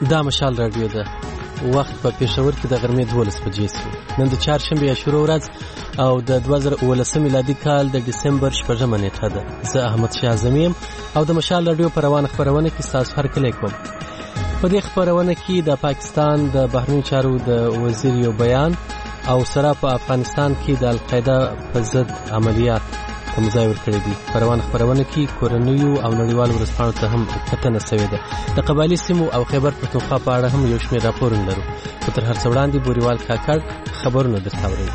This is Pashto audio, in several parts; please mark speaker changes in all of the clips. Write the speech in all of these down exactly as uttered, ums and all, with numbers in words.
Speaker 1: دا مشال رادیو ده. وخت په پېښور کې د غرمې دولس بجې شو. نن د چهارشنبې عاشورا ورځ او د دوه زره اوولسم میلادي کال د ډسمبر شپږمه نیټه ده. زه احمد شاه اعظمي یم او د مشال رادیو په روانه خپرونه کې ستاسو هرکلی کوم. په دې خپرونه کې د پاکستان د بهرنیو چارو د وزیر یو بیان او سره په افغانستان کې د القاعده په ضد عملیات کوم ځای ورکړی دي. په روانه خپرونه کې کورنیو او نړیوالو ورځپاڼو ته هم کتنه شوې ده. د قبایلي سیمو او خیبر پښتونخوا په اړه هم یو شمېر راپورونه لرو. خو تر هر څه وړاندې بوریوال کاکړ خبرونه درته اوري.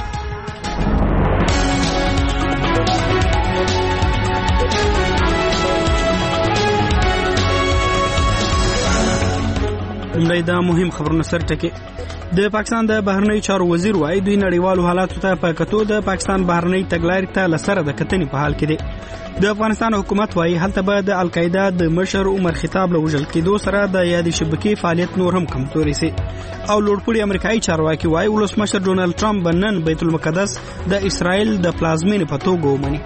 Speaker 2: لومړی دا مهم خبرونه سر ټکي. د پاکستان د بهرنیو چارو وزیر وايي دوی نړیوالو حالاتو ته په کتو د پاکستان بهرنی تګلارې ته لسره د کتنې په حال کې دي. د افغانستان حکومت وايي هلته به د القاعده د مشر عمر خطاب له وژل کېدو سره د یادې شبکې فعالیت نور هم کمزوري شي. او لوړپوړي امریکایي چارواکي وايي ولسمشر ډونالد ټرمپ به نن بیت المقدس د اسرائیل د پلازمینې په توګه ومني.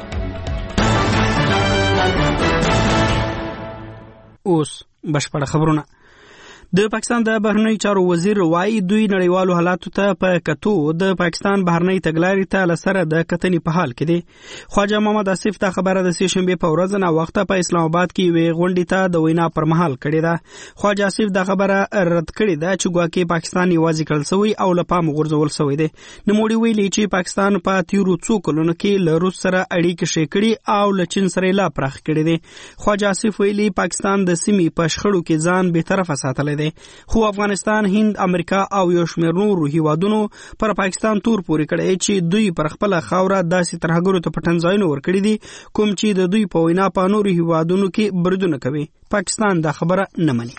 Speaker 2: اوس بشپړ خبرونه. د پاکستان د بهرنیو چارو وزیر وايي دوی نړیوالو حالاتو ته په کتو د پاکستان بهرنی تګلارې ته لسره د کتنې په حال کې دي. خواجه محمد آصف دا خبره د سې شنبې په ورځ نه وخته په اسلام آباد کې وی غونډې ته د وینا پر مهال کړې ده. خواجه آصف دا خبره رد کړې ده چې ګواکې پاکستان یوازې کړل شوی او له پامه غورځول شوی دی. نوموړي ویلي چې پاکستان په تیرو څو کلونو کې له روس سره اړیکې شې کړې او له چین سره لا پراخ کړې دي. خواجه آصف ویلي پاکستان د سیمې په شخړو کې ځان به طرفه ساتلی دی. خو افغانستان، هند، امریکا او یو شمېر نورو هیوادونو پر پاکستان تور پورې کړی چې دوی پر خپل خاوره داسې ترهګرو ته پټن ځایونه ورکړي دي کوم چې د دوی په وینا په نورو هیوادونو کې بریدونه کوي. پاکستان دا خبره نه مني.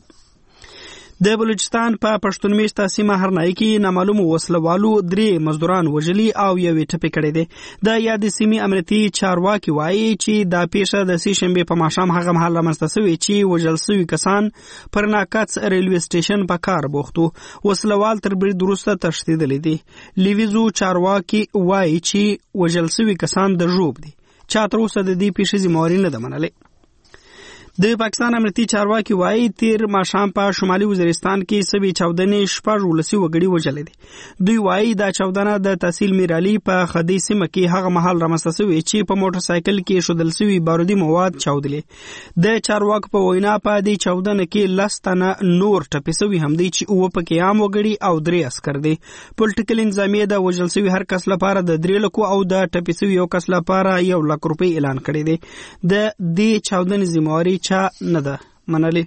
Speaker 2: د بلوچستان په پښتون میشته سیمه هرنای کې نامعلومو وسلوالو درې مزدوران وژلي او یوې ټپي کړي دي. د یادې سیمې امنیتي چارواکي وایي چې دا پیښه د سې شنبې په ماښام هغه مهال رامنځته شوې چې وژل شوي کسان پر ناکڅ ریلوې سټیشن په کار بوخت وو. وسلوال تر برید وروسته تښتېدلي دي. لیویزو چارواکي وایي چې وژل شوي کسان د ژوب دي. چا تر اوسه د دې پیښې ذمهواري نه ده منلې. د پاکستان امنیتي چارواکي وایي تیر ماښام په شمالي وزیرستان کې سوي چاودنې شپږ ولسي وګړي وژلي دي. دوی وایي دا چاودنه د تحصیل میرالي په خدۍ سیمه کې هغه مهال رامنځته شوې چې په موټر سایکل کې ښودل شوي بارودي مواد چاودلي. د چارواکو په وینا په دې چاودنه کې لس تنه نور ټپي شوي هم دي چې اووه پکې عام وګړي او درې عسکر دي. پولیټیکل انتظامیه د وژل شوي هر کس لپاره د درې لکو او د ټپي شوي یو کس لپاره یو لک روپۍ اعلان کړی دی. د دې چاودنې ذمهواري چا نه ده منلې.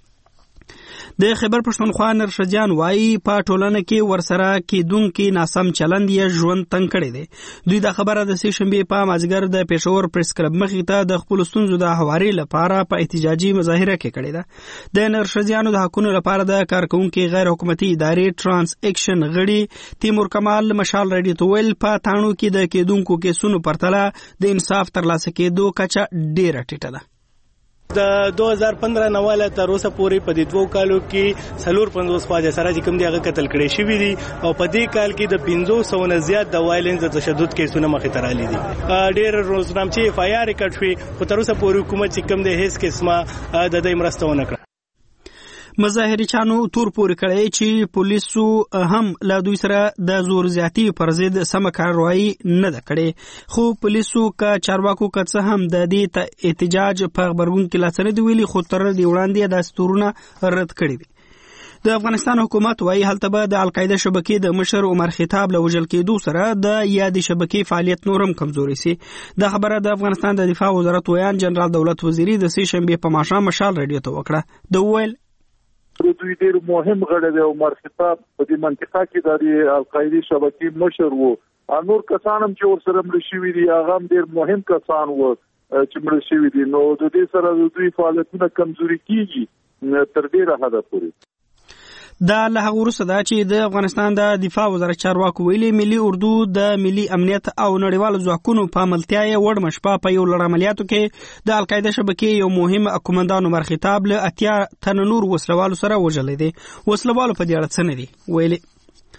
Speaker 2: د خیبر پښتونخوا نرښځیان وایي په ټولنه کې ورسره کېدونکي ناسم چلند یې ژوند تنګ کړی دی. دوی دا خبره د سې شنبې په مازدیګر د پېښور پریس کلب مخې ته د خپلو ستونزو د هواري لپاره په احتجاجي مظاهره کې کړې ده. د نرښځیانو د حقونو لپاره د کارکوونکي غیر حکومتي ادارې ټرانس اکشن غړي تیمور کمال مشال رادیو ته ویل په تاڼو کې د کېدونکو کیسونو پرتله د انصاف ترلاسه کېدو کچه ډېره ټیټه ده.
Speaker 3: د دوه هزار پندرہ نه والا تر اوسه پورې په دې دوه کالو کې څلور پنځوس خواجه سره چې کوم دی هغه قتل کړي شوي دي او په دې کال کې د پنځو سوو نه زیات د وایلنس د تشدد کیسونه مخې ته راغلي دي. ډېر روزنامچې اف آی آر ریکارډ شوي خو تر اوسه پورې حکومت چې کوم دی هیڅ قسمه د دې مرسته ونه کړه.
Speaker 2: مظاهرچانو تور پورې کړی چې پولیسو هم له دوی سره د زور زیاتی پر ضد سمه کاروایی نه ده کړې. خو پولیسو که چارواکو که څه هم د دې احتجاج په غبرګون کې لاس نه دی ویلي خو تر دې وړاندې دا ستورونه رد کړي دي. د افغانستان حکومت وايي هلته به د القاعده شبکې د مشر عمر خطاب له وژل کېدو سره د یادې شبکې فعالیت نور هم کمزوري شي. دا خبره د افغانستان د دفاع وزارت ویان جنرال دولت وزیری د سې شنبې په ماښام مشال رادیو ته وکړه. د ویل
Speaker 4: دوی ډېر مهم غړی دی. عمر خطاب په دې منطقه کې د القاعده شبکې مشر وو. نور کسان هم چې ورسره مړه شوي دي هغه هم ډېر مهم کسان وو چې مړه شوي دي. نو د دې سره د دوی فعالیتونه کمزوري کیږي تر ډېره حده پورې.
Speaker 2: دا له هغه وروسته ده چې د افغانستان د دفاع وزارت چارواکو ویلي ملي اردو د ملي امنیت او نړیوالو ځواکونو په عملتیا یې وړمه شپه په یو لړ عملیاتو کې د القاعده شبکې یو مهم قومندان عمر خطاب له اتیا تنه نور وسلوالو سره وژلی دی. وسلوالو په دې اړه څه نه دي ویلي.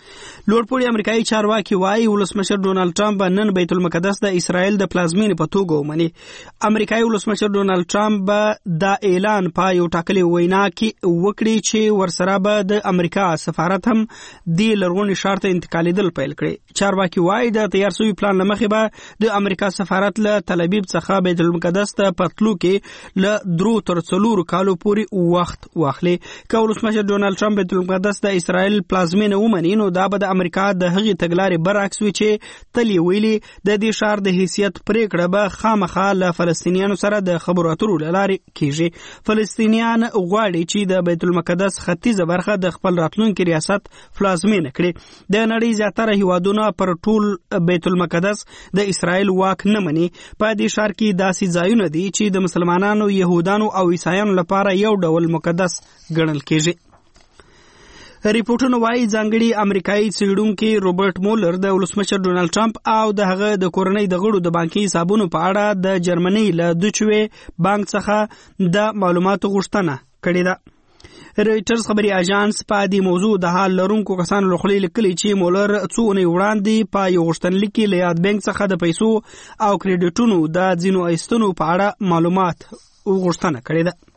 Speaker 2: لوړپوړي امریکایي چارواکي وایي ولسمشر ډونالډ ټرمپ نن بیت المقدس د اسرائیل د پلازمینې په توګه ومني. امریکایي ولسمشر ډونالډ ټرمپ به دا اعلان په یو ټاکلي وینا کې وکړي چې ورسره به د امریکا سفارت هم د لرغوني ښار ته انتقالېدل پیل کړي. چارواکي وایي د تیار شوي پلان له مخې به د امریکا سفارت له تل ابیب څخه بیت المقدس ته په تلو کې له درو تر څلورو کالو پورې وخت واخلي. که ولسمشر ډونالډ ټرمپ بیت المقدس د اسرائیل پلازمینه ومني نو دا به د امریکا د هغې تګلارې برعکس وي چې تل یې ویلي د دې ښار د حیثیت پریکړه به خامخا له فلسطینیانو سره د خبرو اترو له لارې کیږي. فلسطینیان غواړي چې د بیت المقدس ختیځه برخه د خپل راتلونکي ریاست پلازمینه کړي. د نړۍ زیاتره هیوادونه پر ټول بیت المقدس د اسرائیل واک نه مني. په دې ښار کې داسې ځایونه دي چې د مسلمانانو، یهودانو او عیسایانو لپاره یو ډول مقدس ګڼل کیږي. ریپورټونه وایي ځانګړي امریکایي څېړونکي روبرټ مولر د ولسمشر ډونالډ ټرمپ او د هغه د کورنۍ د غړو د بانکي حسابونو په اړه د جرمني له دوچوي بانک څخه د معلوماتو غوښتنه کړې ده. رویټرز خبري اژانس په دې موضوع د حال لرونکو کسانو له خولې لیکلي چې مولر څو اونۍ وړاندې په یو غوښتنلیک کې له یاد بانک څخه د پیسو او کریډټونو د ځینو ایستنو په اړه معلومات غوښتنه کړې ده.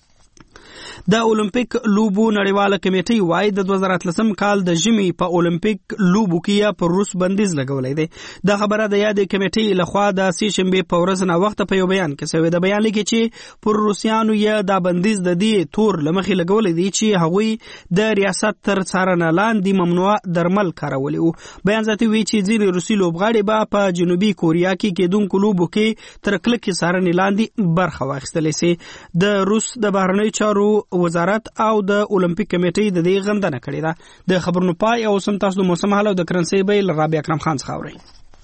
Speaker 2: د اولمپیک لوبو نړیواله کمیټې وایي د دوه زره اتلسم کال د ژمي په اولمپیک لوبو کې پر روس بندیز لګولی دی. دا خبره د یادې کمیټې لخوا د سې شنبې په ورځ ناوخته په یو بیان کې شوې. د بیان لیکي چې پر روسیانو یې دا بندیز د دې تور له مخې لګولی دی چې هغوی د ریاست تر څارنه لاندې ممنوع درمل کارولي وو. بیان زیاتوي چې ځینې روسي لوبغاړي به په جنوبي کوریا کې کېدونکو لوبو کې تر کلکې څارنې لاندې برخه واخیستلی سي. د روس د بهرنیو چارو وزارت او د اولمپیک کمیټې د دې غندنه کړې ده. د خبرونو پای او سم تاسو د موسم حال او د کرنسي بیل رابعه اکرم خان څخه اورئ.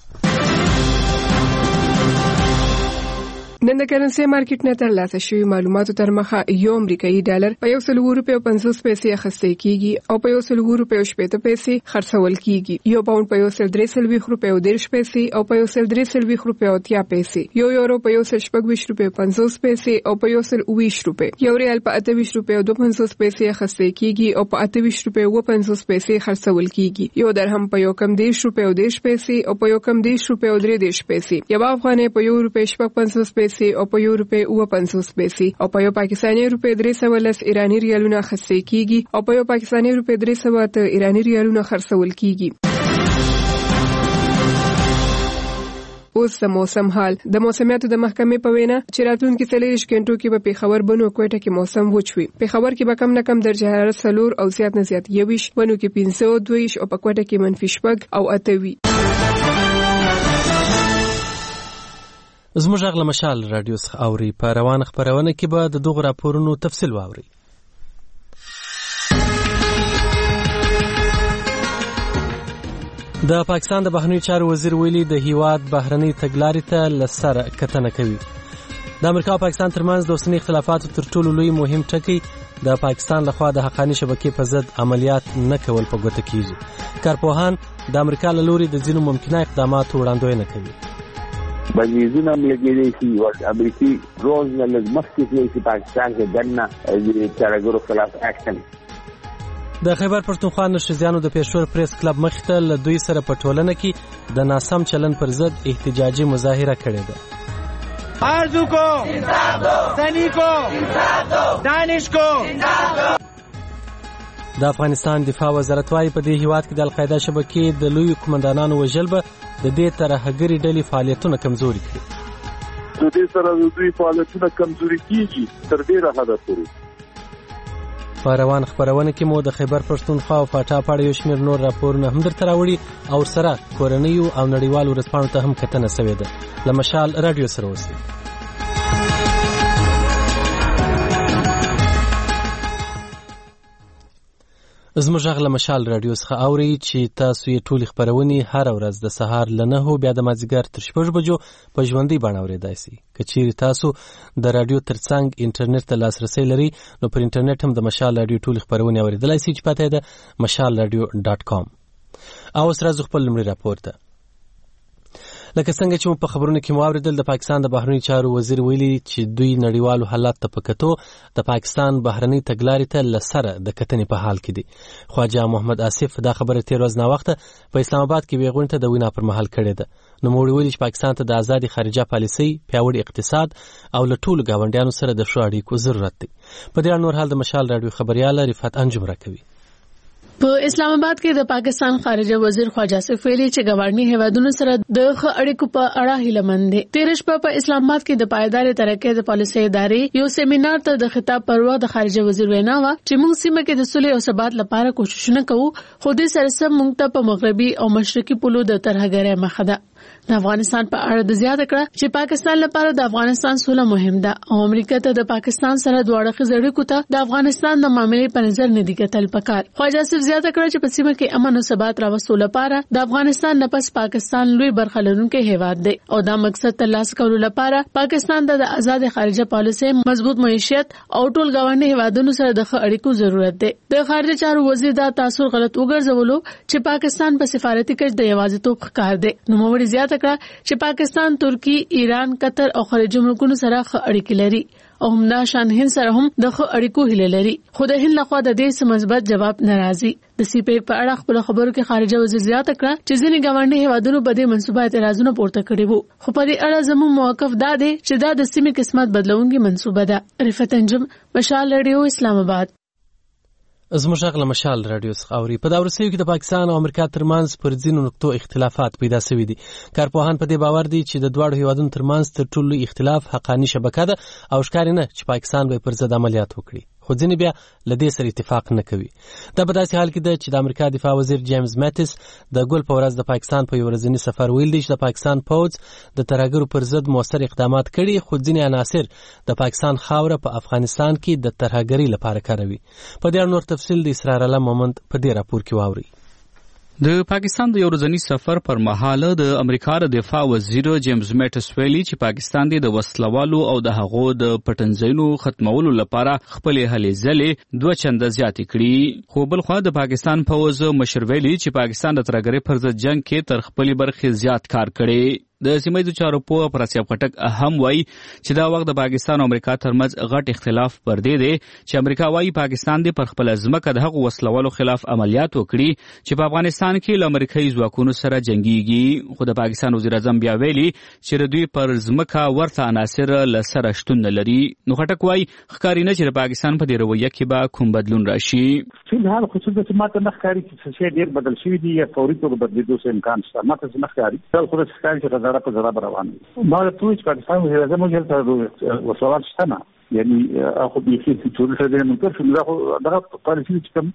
Speaker 5: نن د کرنسي مارکیټ نه ترلاسه شوي معلوماتو تر مخه یو امریکایي ډالر په یو سل روپیو پنځوس پیسې اخیستل کیږي او په یو سل روپیو شپږ پیسې خرڅول کیږي. یو پاوند په یو سل درې سلويخ روپیو دېرش پیسې او په یو سل درې سلويخ روپیو اتیا پیسې. یو یورو په یو سل شپږ ویشت روپیو پنځوس پیسې او په یو سل اوویشت روپیو. یو ریال په اته ویشت روپیو دوه پنځوس پیسې اخیستل کیږي او په اته ویشت روپیو اوه پنځوس پیسې خرڅول کیږي. یو درهم په یو کم دېرش روپیو دېرش پیسې او په یو کم دېرش روپیو درې دېرش پیسې. یو افغانۍ په یو روپیو شپږ پنځوس پیسې او په یو روپیو اوه پنځوس پیسې او په یو پاکستاني روپی درې سوه لس ایراني ریالونه اخیستل کیږي او په یو پاکستاني روپی درې سوه اته ایراني ریالونه خرڅول کیږي. اوس د موسم حال. د موسمیاتو د محکمې په وینا چې راتلونکي څلوېښت غنټو کې به پېښور، بنو، کوټه کې موسم وچ وي. پېښور کې به کم نه کم درجه حرارت څلور او زیات نه زیات یوویشت، بنو کې پنځه او دوه ویشت او په کوټه کې منفي شپږ او اته وي.
Speaker 1: زموږ غږ له مشال راډیو څخه اوري. په روانه خپرونه کې به د دغو راپورونو تفصیل واورئ. د پاکستان د بهرنیو چارو وزیر ویلي د هیواد بهرنۍ تګلارې ته له سره کتنه کوي. د امریکا او پاکستان ترمنځ د اوسني اختلافاتو تر ټولو لوی مهم ټکی د پاکستان لخوا د حقاني شبکې په ضد عملیات نه کول په ګوته کیږي. کارپوهان د امریکا له لوري د ځینو ممکنه اقداماتو وړاندوینه کوي.
Speaker 6: بندیزونه هم لګېدلی شي او امریکي روز نه لږ مخکې تللی چې پاکستان کې دننه د ترهګرو خلاف اکشن.
Speaker 1: د خیبر پښتونخوا نشریزیانو د پېښور پریس کلب مخې ته له دوی سره په ټولنه کې د ناسم چلن پر ضد احتجاجي مظاهره کړې ده.
Speaker 7: آرزو کو انصاف دو، سنی کو انصاف دو، دانش کو انصاف دو.
Speaker 1: د افغانستان دفاع وزارت وايي په دې هیواد کې د القاعده شبکې د لوی کمانډانانو وژل به د دې ترهګري ډلې فعالیتونه کمزوري کړي.
Speaker 4: د دې سره د دوی فعالیتونه کمزوري کیږي تر ډیره حده پورې.
Speaker 1: په روان خبرونه کې مو د خیبر پښتونخوا او فاټا په اړه یو شمېر نور راپورونه هم درته راوړي او سره کورنیو او نړیوالو ورځپاڼو ته هم کتنه شوې ده. له مشال راډیو سره اوسئ. زموږ غږ له مشال راډیو څخه اورئ چې تاسو یې ټولې خپرونې هره ورځ د سهار له نهو بیا د مازدیګر تر شپږ بجو په ژوندۍ بڼه اورېدای شئ. که چیرې تاسو د راډیو تر څنګ انټرنیټ ته لاسرسی لرئ نو پر انټرنیټ هم د مشال راډیو ټولې خپرونې اورېدلی شئ چې پته یې ده مشال راډیو ډاټ کام. او اوس راځو خپل لومړي راپور ته. لکه څنګه چې په خبرونو کې مو اوریدل د پاکستان د بهرنی چارو وزیر ویلي چې دوی نړیوالو حالات ته په کتو د پاکستان بهرنی تګلارې ته لسره د کتنې په حال کې دي. خواجه محمد آصف دا خبره تیر ورځ نا وخت په اسلام آباد کې ویغون ته د وینا پر مهال کړې ده. نو موږ ویلي چې پاکستان ته د آزادي خارجه پالیسي، پیاوړي اقتصاد او له ټولو ګاونډیانو سره د ښو اړیکو ضرورت دی. په دې اړه نور حال د مشال رادیو خبريال رفعت انجم راکوي.
Speaker 8: په اسلام آباد کې د پاکستان خارجه وزیر خواجه آصف ویلي چې ګاونډي هیوادونو سره د ښه اړیکو په اړه هیله مند دي. تیر شپه په اسلام آباد کې د پایدار ترقۍ د پالیسۍ ادارې یو سیمینار ته د خطاب پر وخت د خارجه وزیر وینا و چې موږ سیمه کې د صلح او ثبات لپاره کوششونه کوو، خو دې سره سم موږ ته په مغربي او مشرقي پولو د ترهګرۍ مخه ده. د افغانستان په اړه د زیاته کړه چې پاکستان لپاره د افغانستان سوله مهم ده او امریکا ته د پاکستان سره دوه اړخیز اړیکو ته د افغانستان د معاملې په نظر نه دی کتل پکار. خواجه آصف زیاته کړه چې په سیمه کې امن او ثبات راوستلو لپاره د افغانستان نه پس پاکستان لوی برخه لرونکی هیواد دی او دا مقصد ترلاسه کولو لپاره پاکستان ته د آزاد خارجه پالیسۍ، مضبوط معیشت او ټول ګاونډي هیوادونو سره د ښه اړیکو ضرورت دی. د خارجه چارو وزیر دا تاثر غلط وګرځولو چې پاکستان په سفارتي کچ د یوازیتوب ښکار دی. نو موږ زیاته کړه چې پاکستان، ترکی، ایران، قطر او خلیج ملکونو سره ښه اړیکې لري او همدا شان هند سره هم د ښه اړیکو هیله لري، خو د هند لخوا د دې مثبت جواب ناراضي. د سی پی په اړه خپل خبرو کې خارجه وزیر زیاته کړه چې ځینې ګاونډي هیوادونو په دې منصوبه اعتراضونه پورته کړي وو، خو په دې اړه زموږ موقف دا دی چې دا د سیمې قسمت بدلونکې منصوبه ده. رفعت انجم، مشال رادیو، اسلام آباد.
Speaker 1: زموږ غږ له مشال رادیو څخه اوري. په دا ورسېو کې د پاکستان او امریکا ترمنځ پر ځینو نقطو اختلافات پیدا شوي دي. کارپوهان په دې باور دي چې د دواړو هیوادونو ترمنځ تر ټولو لوی اختلاف حقاني شبکه ده او ښکاري نه چې پاکستان به پر ضد عملیات وکړي، خو ځینې بیا له دې سره اتفاق نه کوي. دا په داسې حال کې ده چې د امریکا دفاع وزیر جیمز میټس د ګل په ورځ د پاکستان په یو ورځني سفر ویل دي چې د پاکستان پوځ د ترهګرو پر ضد مؤثر اقدامات کړي، خو ځینې عناصر د پاکستان خاوره په افغانستان کې د ترهګرۍ لپاره کاروي. په دې اړه نور تفصیل د اسرار الله محمد په دې راپور کې واوري.
Speaker 9: د پاکستان د یو ورځني سفر پر مهال د امریکا د دفاع وزیر جیمز میټس ویلي چې پاکستان د وسلوالو او د هغو د پټنځایونو ختمولو لپاره خپل هلې ځلې دوه چنده زیاتې کړي، خو بل خوا د پاکستان پوځ مشر ویلي چې پاکستان د ترهګرۍ پر ضد جنگ کې تر خپل برخې زیات کار کړي. د سیمه چارو په پرسیاب خټک اهم وایي چې دا وخت د پاکستان او امریکا ترمنځ غټ اختلاف پر دې دی چې امریکا وایي پاکستان د پر خپل ځمکه د هغو وسلوالو خلاف عملیات وکړي چې په افغانستان کې له امریکایي ځواکونو سره جنګيږي، خو د پاکستان وزیر اعظم بیا ویلي چې دوی پر ځمکه ورته عناصر له سره شتون نه لري. نو خټک وایي ښکاري نه چې پاکستان په دې رویه کې به کوم بدلون راشي.
Speaker 10: فلحال خصوصا ماته نه ښکاري چې څه ډیر بدل شوی دی یا فوري توګه بدلیدو څه امکان شته. ماته نه ښکاري دا خو ښکاري چې زړه په زړه روان دي. ما ته چې پاکستان وزیر اعظم ویل ته وسوال شته نه، یعنی اخو بیخي چې ټول څه دې نو تر څو دا دا پالیسي چې کوم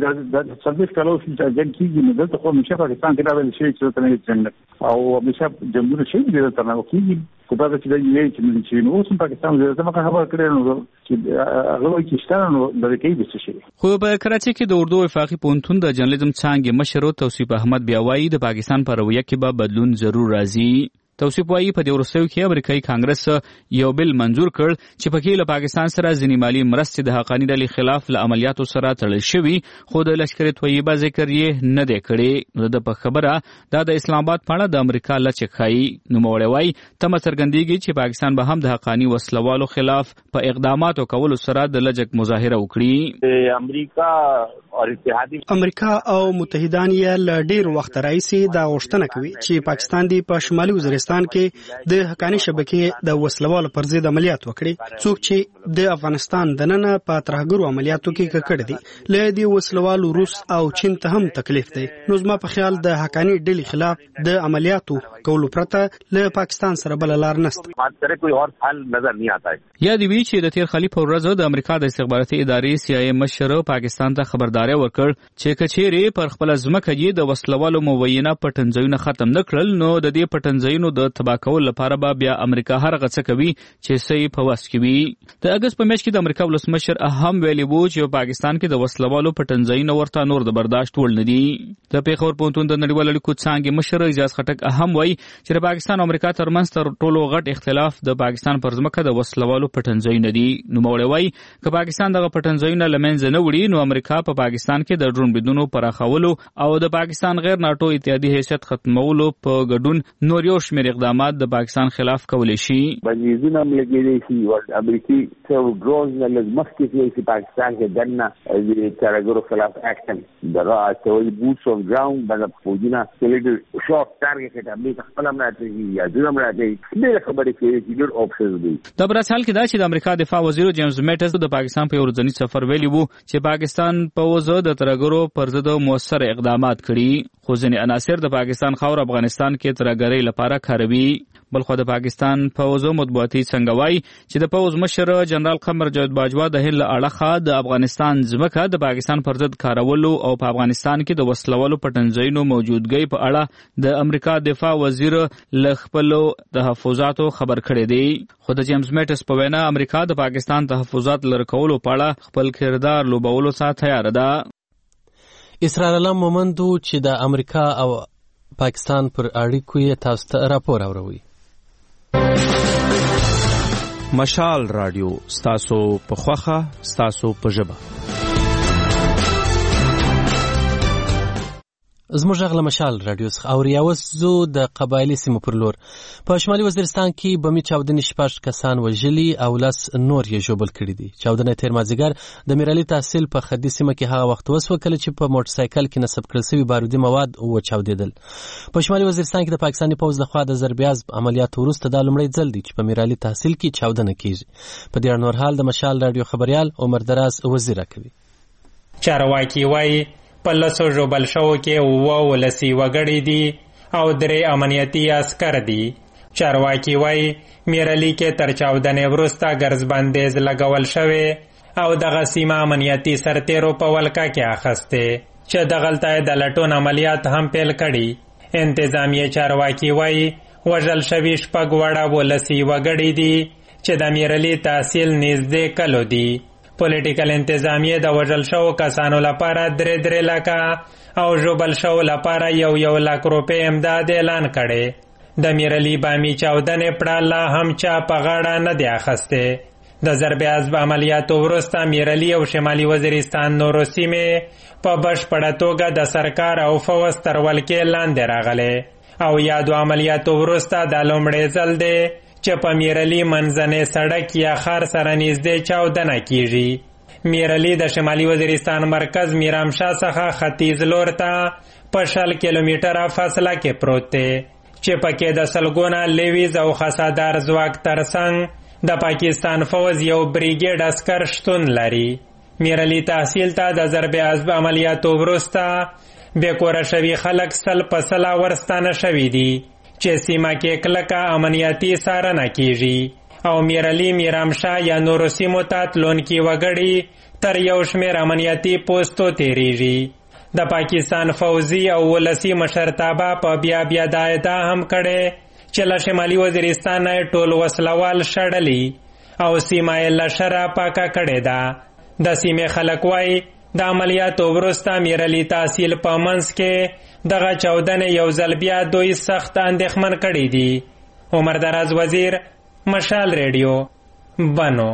Speaker 10: د سرویس کالو چې جنګ کیږي نو دلته خو مشه پاکستان کې دا ویل شي چې ته نه جنګ او مشه جمهور شي دې ته نه کیږي، خو دا چې دا یې چې نو اوس پاکستان وزیر اعظم خبر کړی نو چې هغه وایي چې ستاسو نو د کې به شي.
Speaker 9: خو په کراچي کې د اردو وفاقي پونتون د جرنالیزم څانګې مشر توصیف احمد بیا وایي د پاکستان پر رویه کې به بدلون ضرور راځي. توصیف وایي په دې ورسېو کې امریکایي کانګرس یو بل منظور کړ چې پکې له پاکستان سره ځینې مالي مرستې د حقاني ډلې خلاف له عملیاتو سره تړل شوي، خو د لشکر طیبه ذکر یې نه دی کړی. نو د په خبره دا د اسلام آباد په اړه د امریکا لچک ښایي. نوموړی وایي تمه څرګندېږي چې پاکستان به هم د حقاني وسلوالو خلاف په اقداماتو کولو سره د لجک مظاهره وکړي.
Speaker 10: امریکا او اتحادی
Speaker 2: امریکا او متحدان یې له ډیر وخت راځي دا غوښتنه کوي چې پاکستان دی په شمالي وزیرستان کې د حقاني شبکې د وسلوالو پر ضد عملیات وکړي، څوک چې د افغانستان دننه په ترهګرو عملیاتو کې ککړ دي. له دې وسلوالو روس او چین ته هم تکلیف دی. نو زما په خیال د حقاني ډلې خلاف د عملیاتو کولو پرته له پاکستان سره بل لار نشته.
Speaker 10: ماته کوئی اور حل نظر نه آتا ہے.
Speaker 9: یا دی وی چې د تیر خلیف ورځ د امریکا د استخباراتي ادارې سی آی ای مشر پاکستان ته خبرداري ورکړ چې کچېری پر خپل ځمکه یې د وسلوالو موینه پټنځایونه ختم نکړل، نو د دې پټنځایونو د تباه کولو لپاره به بیا امریکا هر غڅ کوي چې سې په وس کې وي. د اگست په میاشت کې د امریکا ولسمشر اهم ویلي وو چې پاکستان کې د وسلوالو پټنځایونه ورته نور د برداشت وړ نه دي. د پیښور پونتون د نړیوال اړیکو څانګې مشر اجاز خټک اهم وایي چې د پاکستان او امریکا ترمنځ تر ټولو غټ اختلاف د پاکستان پر ځمکه د وسلوالو پټنځایونه دي. نو موړی وایي چې پاکستان دغه پټنځایونه لمنځه نه وړي نو امریکا په پاکستان کې د ډرون بریدونو پراخولو او د پاکستان غیر ناټو اتحادیې حیثیت ختمولو په ګډون نور یو شمېر شمېر اقدامات د پاکستان خلاف کولی شي.
Speaker 6: بندیزونه هم لګېدی شي او امریکي څو ډروز نه لږ مخکې تللی چې پاکستان کې دننه د ترهګرو خلاف اکشن دغه اچول بوټس آن ګراوند دغه فوجونه چې شارټ ټارګټ امریکا خپل هم راځي یا دوی هم راځي ډېرې خبرې کوي چې ډېر اپشنز دي.
Speaker 9: د برسال کې دا چې د امریکا دفاع وزیر جیمز میټس د پاکستان په یو ورځني سفر ویلي وو چې پاکستان پوځ د ترهګرو پر ضد مؤثر اقدامات کړي، خو ځینې عناصر د پاکستان خاور افغانستان کې ترهګرۍ لپاره کاروي. بلخو د پاکستان پوځ مطبوعاتي څنګه وایي چې د پوځ مشر جنرال قمر جاوید باجوا د هند له اړخه د افغانستان ځمکه د پاکستان پر ضد کارولو او په افغانستان کې د وسلوالو پټنځایونو موجودګۍ په اړه د امریکا دفاع وزیر له خپلو تحفظاتو خبر کړی دی. خو د جیمز میټس په وینا امریکا د پاکستان تحفظات لرې کولو په اړه خپل کردار لوبولو څخه تیار ده.
Speaker 1: اسرار الله مومندو چې د امریکا او پاکستان پر اړیکو یې تاسو ته راپور اوروي.
Speaker 11: مشال رادیو ستاسو په خوخه ستاسو په ژبه.
Speaker 1: زموږ غږ له مشال رادیو څخه اوري. اوس زه د قبایلي سیمو پر لور په شمالي وزیرستان کې بمي چاودنې شپږ کسان وژلي او لس نور یې ژوبل کړي دي. چاودنه تېر مازدیګر د میرالي تحصیل په خدي سیمه کې هغه وخت وسوه کله چې په موټر سایکل کې نصب کړل شوي بارودي مواد وچاودېدل. په شمالي وزیرستان کې د پاکستاني پوځ لخوا د ضربیازب عملیاتو وروسته دا لومړی ځل دی چې په میرالي تحصیل کې چاودنه کیږي. په دې اړه نور حال د مشال رادیو خبریال عمر دراز وزیر کوي.
Speaker 12: چارواکي وایي په لسو ژوبل شوو کې اووه ولسي وګړي دي او درې امنیتي عسکر دي. چارواکي وایي میرالي کې تر چاودنې وروسته ګرځبندیز لګول شوی او دغه سیمه امنیتي سرتیرو په ولکه کې اخیستې چې دغلته یې د لټون عملیات هم پیل کړي. انتظامیه چارواکي وایي وژل شوي شپږ وړه ولسي وګړي دي چې د میرالي تحصیل نږدې کلو دي. پولیټیکل انتظامیه د وژل شوو کسانو لپاره درې درې لکه او ژوبل شوو لپاره یو یو لک روپۍ امداد اعلان کړي. د میرالي بامي چاودنې پړه لا هم چا په غاړه نه دی اخیستی. د ضربیازب عملیاتو وروسته میرالي او شمالي وزیرستان نورو سیمې په بشپړه توګه د سرکار او فوز تر ولکې لاندې راغلې او یادو عملیاتو وروسته دا لومړی ځل دی چې په میرالي منځنی سړک یا ښار سره نږدې چاودنه کیږي. میرالي د شمالي وزیرستان مرکز میرامشاه څخه ختیځ لور ته په شل کیلومتره فاصله کې پروت دی چې پکې د سلګونه لیویز او خسادار ځواک ترڅنګ د پاکستان فوز یو بریګیډ عسکر شتون لري. میرالي تحصیل ته د ضربیازب عملیاتو وروسته بېکوره شوي خلک سل په سله ورستانه شوي دي چې سیمه کې کلکه امنیتي څارنه کیږي او میرالي میرامشاه یا نورو سیمو ته تلونکي وګړي تر یو شمېر امنیتي پوستو تیریږي. د پاکستان فوزي او ولسي مشرتابه په بیا بیا دا ادعا هم کړې چې له شمالي وزیرستان یې ټول وسلوال شړلي او سیمه یې له شره پاکه کړې ده. د سیمې خلک وایي د عملیاتو وروسته میرالي تحصیل په منځ کې دغه چاودنې یو ځل بیا دوی سخت اندېښمن کړي دي. عمر دراز وزیر مشال رادیو بنو.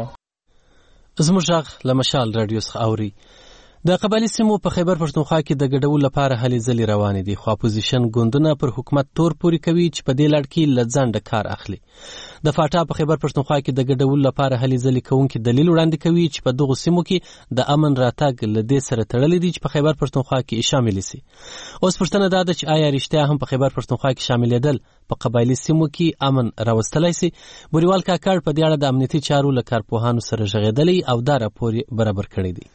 Speaker 1: زموږ غږ له مشال رادیو څخه اوري. د قبایلي سیمو په خیبر پښتونخوا کې د ګډول لپاره هلې ځلې روانې دي خو اپوزیشن ګوندونه پر حکومت تور پورې کوي چې په دې لړ کې له ځنډه کار اخلي. د فاټا په خیبر پښتونخوا کې د ګډول لپاره هلې ځلې کوونکي دلیل وړاندې کوي چې په دغو سیمو کې د امن راتګ له دې سره تړلی دی چې په خیبر پښتونخوا کې شامل شي. اوس پوښتنه دا ده چې آیا رښتیا هم په خیبر پښتونخوا کې شاملېدل په قبایلي سیمو کې امن راوستلی سي؟ بوریوال کاکړ په دې اړه د امنیتي چارو له کارپوهانو سره غږېدلی او دا راپور برابر کړی دی.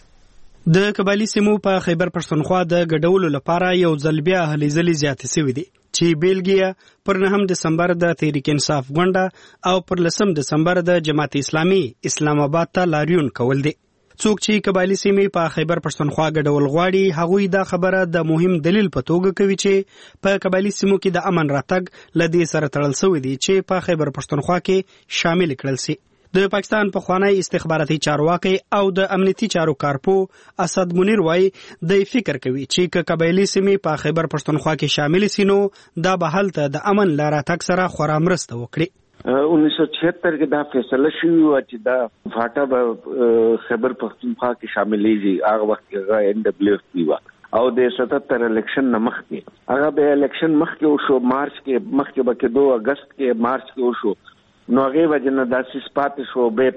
Speaker 2: د قبایلي سیمو په خیبر پښتونخوا د ګډولو لپاره یو ځل بیا هلې ځلې زیاتې سوي دي چې بیلګې پر نهم دسمبر د تحریک انصاف غونډه او پر لسم دسمبر د جماعت اسلامي اسلام آباد ته لاریون کول دي. څوک چې قبایلي سیمې په خیبر پښتونخوا ګډول غواړي هغوی دا خبره د مهم دلیل په توګه کوي چې په قبایلي سیمو کې د امن راتګ له دې سره تړل شوی دی چې په خیبر پښتونخوا کې شامل کړل شي. د پاکستان پخوانی استخباراتي چارواکي او د امنیتي چارو کارپو اسد منیر وای د فکر کوي چې قبایلي سیمې په خیبر پښتونخوا کې شامل شي نو دا به هلته د امن لاره تک سره خورا مرسته وکړي.
Speaker 6: उन्नीस सौ छिहत्तर के दा फैसला शुरू हुआ چې دا فاټا به خیبر پښتونخوا کې شاملېږي. هغه وخت هغه ان ډبلیو ایف پی وا
Speaker 13: او د ستتر الیکشن نمخ کې هغه به الیکشن مخ کې وشو مارچ کې مخ کې به دو اگست کې مارچ کې وشو نو هغه وجنه داسې سپات شو به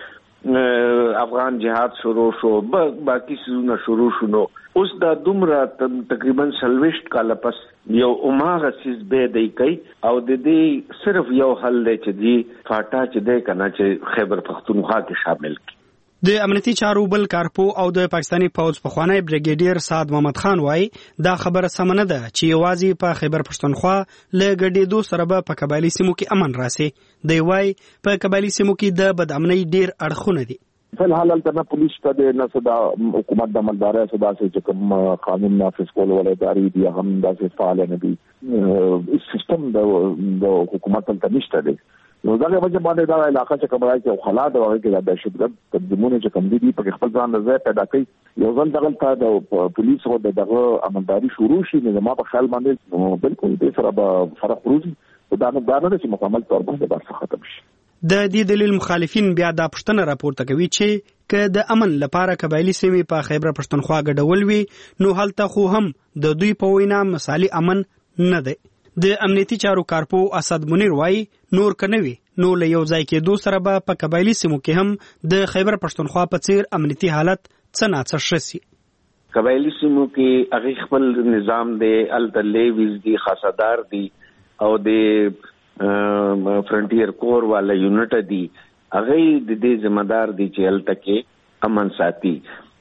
Speaker 13: پکې افغان جهاد شروع شو باقي سونه شروع شونو اوس دا دومره تقریبا سلويشت کاله پس یو عمره سیس به دی کوي او د دې صرف یو حل دی چې دی فاټا چې دی کنه چې خیبر پختونخوا کې شامل کی
Speaker 2: د امنیتي چارو بل کارپو او د پاکستاني پوز پخوانی بریګیډیر سعد محمد خان وای دا خبره سمنه ده چې یوازې په خیبر پښتونخوا له ګډېدو سره به په قبایلی سیمو کې امن راسي دی وای په قبایلی سیمو کې د بدامنۍ ډیر اړخونه دي
Speaker 4: فلحال البته پولیس ته د نسدا حکومت د ملداري صدا سي چې کوم قانون نافذ کول ولې داري دي هم داسې فعال نه دي سیستم د حکومت ته نشته دي نو دا به باندې دا علاقہ چې کومه کې خلا دا وایي چې د شدت تقدمونه چې کوم دي په خپل ځان ځای پیدا کوي یو ځل دغه ته د پولیس او دغه امنداري شروع شي نو ما په خیال باندې بالکل د سره به فرق روزي دا نه دا نه چې مکمل تور باندې بس ختم شي
Speaker 2: د دې دلیل مخالفین بیا د پښتنه راپورته کوي چې ک د امن لپاره قبایلی سیمې په خیبر پښتونخوا ګډول وي نو هلته خو هم د دوی په وینا مثالي امن نه دی د امنیتي چارو کارپو اسد منیر وای نور کنوي نو له یو ځای کې دو سره به په قبایلی سیمو کې هم د خیبر پښتونخوا په څیر امنیتي حالت څه ناڅه شي
Speaker 13: قبایلی سیمو کې هغه خپل نظام دی التلې ویز دی خاصدار دی او د فرنټیر کور والا یونټ دی هغه د دې ذمہ دار دی چې التکه امن ساتي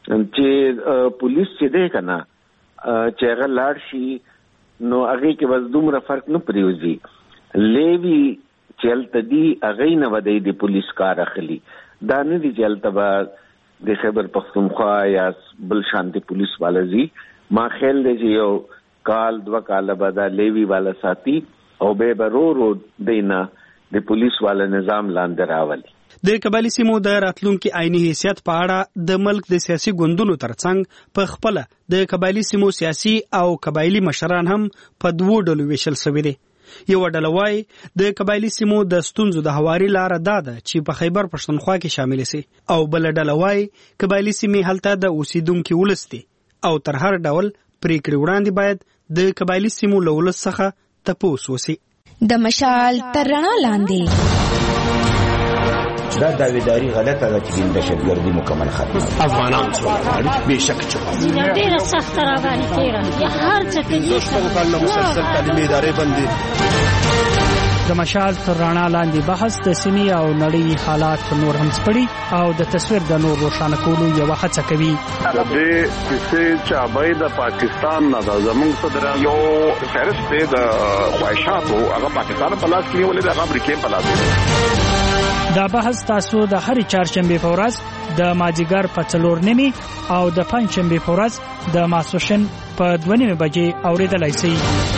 Speaker 13: چې پولیس چې دی کنه چې هغه لاړ شي نو هغه کې بس دومره فرق نه پریوزي لیوی چلته دی هغه نه ودی د پولیس کار اخلي دا نه دی چلته با د خیبر پختونخوا یا بل شانتي پولیس والا زی ما خیال دی چې یو کال دوا کال بعد لیوی والا ساتي او به برو رو دینا د پولیس والا نظام لاندې راولي
Speaker 2: د قبایلی سیمو د راتلونکو عیني حیثیت په اړه د ملک د سیاسي ګوندونو ترڅنګ په خپل د قبایلی سیمو سیاسي او قبایلی مشران هم په دوو ډلو ویشل شوي دي یو ډله وای د قبایلی سیمو د ستونزو د هواري لار داده چې په خیبر پښتونخوا کې شامل شي او بل ډله وای قبایلی سیمې هلته د اوسیدونکو ولستي او تر هر ډول پریکړې وړاندې باید د قبایلی سیمو له ولس څخه تپوس وسی
Speaker 14: د مشال تر رڼا لاندې
Speaker 15: دا داویداری غلطه ده چې د دهشتګردي مکمل ختمه
Speaker 11: افغانان څو بهشکه چې
Speaker 16: ډیره سخت راغلي تیرا یا هر څه کې
Speaker 11: شپږ کال مسلسل تعلیمي ادارې بندي
Speaker 17: د مشال تر رڼا لاندې بحث د سیمې او نړۍ حالات نور هم سپړي او د تصویر د نور روښانه کولو یو هڅه کوي
Speaker 4: د دې چې چابای د پاکستان نه د زمونږ صدر
Speaker 18: یو فهرست دی د خواهشاتو هغه پاکستان په لاس کې ولې د امریکا په لاس کې
Speaker 17: دا بحث تاسو د هر چهارشنبه په ورځ د مازیګر په څلور نیمي او د پنځشنبه په ورځ د ماسوشن په دوه نیمه بجې اوریدلای شئ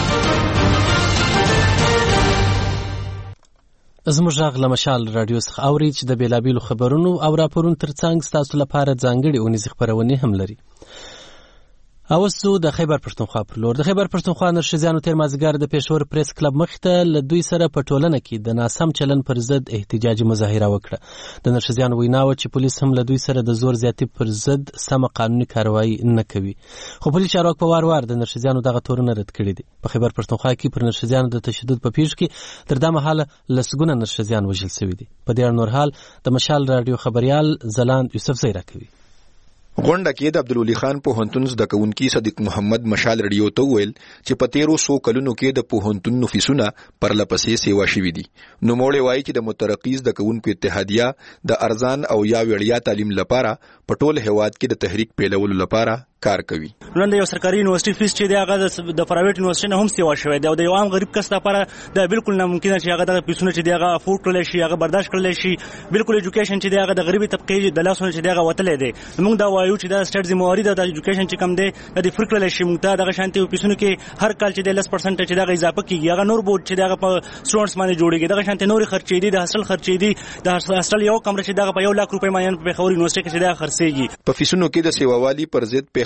Speaker 1: زموږ غږ له مشال رادیو څخه اوري چې د بیلابیلو خبرونو او راپورونو ترڅنګ ستاسو لپاره ځانګړي اونیزې خپرونې هم لري او سو د خیبر پښتونخوا پر لور د خیبر پښتونخوا نرښځانو تیر مازیګر د پېښور پریس کلب مخته له دوی سره په ټولنه کې د ناسم چلن پر ضد احتجاجي مظاهره وکړه د نرښځانو ویناوه چې پولیس هم له دوی سره د زور زیاتی پر ضد سمه قانوني کاروایی نه کوي خو پولیس چارواکو په وار وار د نرښځانو دغه تورونه رد کړي دي په خیبر پښتونخوا کې پر نرښځانو د تشدد په پیښ کې تر دا مهاله لسګونه نرښځان وژل شوي دي په دې اړه نور حال د مشال رادیو خبريال زلاند یوسف زیرا کوي
Speaker 19: غونډه کې د عبدالولي خان پوهنتون زده کوونکي صدیق محمد مشال رادیو ته ویل چې په تیرو سو کلونو کې د پوهنتون نفیسونه پر لپسې سیوا شوي دي نو موړې وایي چې د مترقي زده کوونکو اتحادیه د ارزان او یا وړیا تعلیم لپاره په ټول هیواد کې د تحریک پیلولو لپاره کار کوي
Speaker 20: نن د یو سرکاري یونیورسيټي فیس چې دی هغه د پرایویټ یونیورسيټي نه هم سیوا شوی دی او د یو عام غریب کس لپاره دا بالکل ناممکن چې هغه د پیسونه چې دی هغه افورډ کړل شي هغه برداشت کړل شي بالکل ایجوکیشن چې دی هغه د غریبي طبقه د لاسونو چې دی هغه وتلې دی موږ دا وایو چې دا سټیټ ذمہواری ده د ایجوکیشن چې کم دی د فرق کړل شي موږ ته دغه شانتي پیسونه کې هر کال چې دی لس پرسنټ چې دی اضافه کیږي هغه نور بورډ چې دی هغه په سټوډنټس باندې جوړیږي دغه شانتي نور خرچې دي د هاستل خرچې دي د هاستل یو کمره چې دی په یو لک روپۍ باندې په خوري یونیورسيټي کې چې دی خرڅيږي
Speaker 19: په فیسونو کې د سیواوالي پر ضد په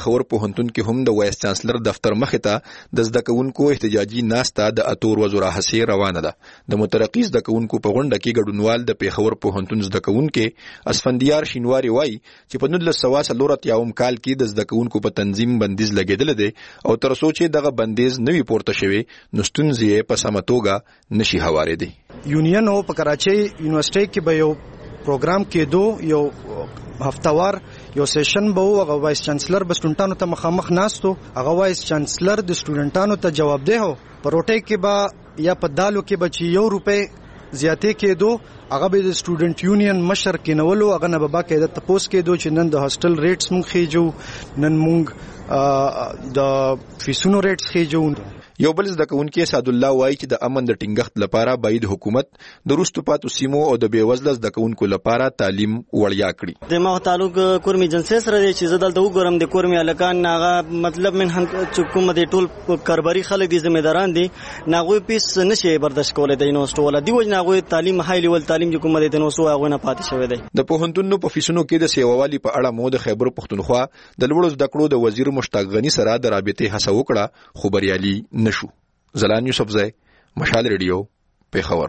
Speaker 19: پیښور پوهنتون کې هم د وایس چانسلر دفتر مخې ته د زده کوونکو احتجاجي ناسته د اتور وزرا حسې روانه ده. د مترقی زده کوونکو په غونډه کې ګډونوال د پیښور پوهنتون زده کوونکو اسفندیار شینواری وایي چې په نولس سوه څلور اتیا کال کې د زده کوونکو په تنظیم بندیز لګیدل دي او تر څو چې دغه بندیز نوی پورته شوی نو ستونزې په سمه توګه نشي هوارېدي.
Speaker 21: یونین او په کراچۍ یونیورسيټي کې به یو پروګرام کېدو، یو هفتوار یو سیشن به وو. هغه وایس چانسلر به سټوډنټانو ته مخامخ ناستو. هغه وایس چانسلر د سټوډنټانو ته جواب دی. هو په روټۍ کې به یا په دالو کې به چې یو روپۍ زیاتې کېدو، هغه به د سټوډنټ یونین مشر کې نولو. هغه نه به باقاعده تپوس کېدو چې نن د هاسټل ریټس مونږ خېجو، نن مونږ د فیسونو ریټس خېجو.
Speaker 19: یو بل زده کوونکی سعد الله وایي چې د امن د ټینګښت لپاره باید حکومت د وروسته پاتې سیمو او د بیوزله زده کوونکو لپاره تعلیم وړیا کړي.
Speaker 22: د ما تعلق کورمي جنسي سره دی چې زدل ته وګورم د کورمي الکان هغه مطلب من چې کوم د ټول کارباري خلک دي ذمہداران دي، ناغوي پیس نشي برداشت کولای د یونیورسيټي ولا دی وجه ناغوي تعلیم هاي لیول تعلیم چې کوم د یونیورسيټي هغه نه پاتې شوی دی.
Speaker 19: د پوهنتونونو په فیسونو کې د سیووالي په اړه مو د خیبر پښتونخوا د لوړو زده کړو د وزیر مشتاق غنی سره د رابطې هڅه وکړه خو بریالي نشو. زلان یوسفزئی، مشال ریډیو، پیښور.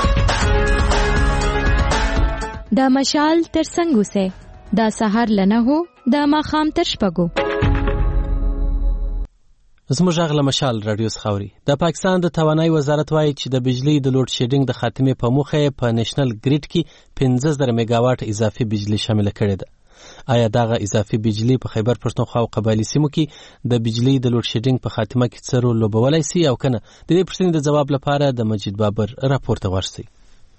Speaker 14: دا مشال تر څنګه سه دا سحر لنه هو دا ماخام تر شپګو.
Speaker 1: زموږ غږ له مشال رادیو څخه. د پاکستان د توانایي وزارت وایي چې د بجلی د لوډ شیډینګ د خاتمې په موخه په نېشنل ګریډ کې پنځه زره میگاواټ اضافي بجلی شامل کړې ده. آیا دغه اضافي بجلی په خیبر پښتونخوا او قبایلی سیمو کې د بجلی د لوډ شیډینګ په خاتمه کې څه رول لوبولی سي او کنه؟ د دې پوښتنې د جواب لپاره د مجید بابر راپور ته ورسئ.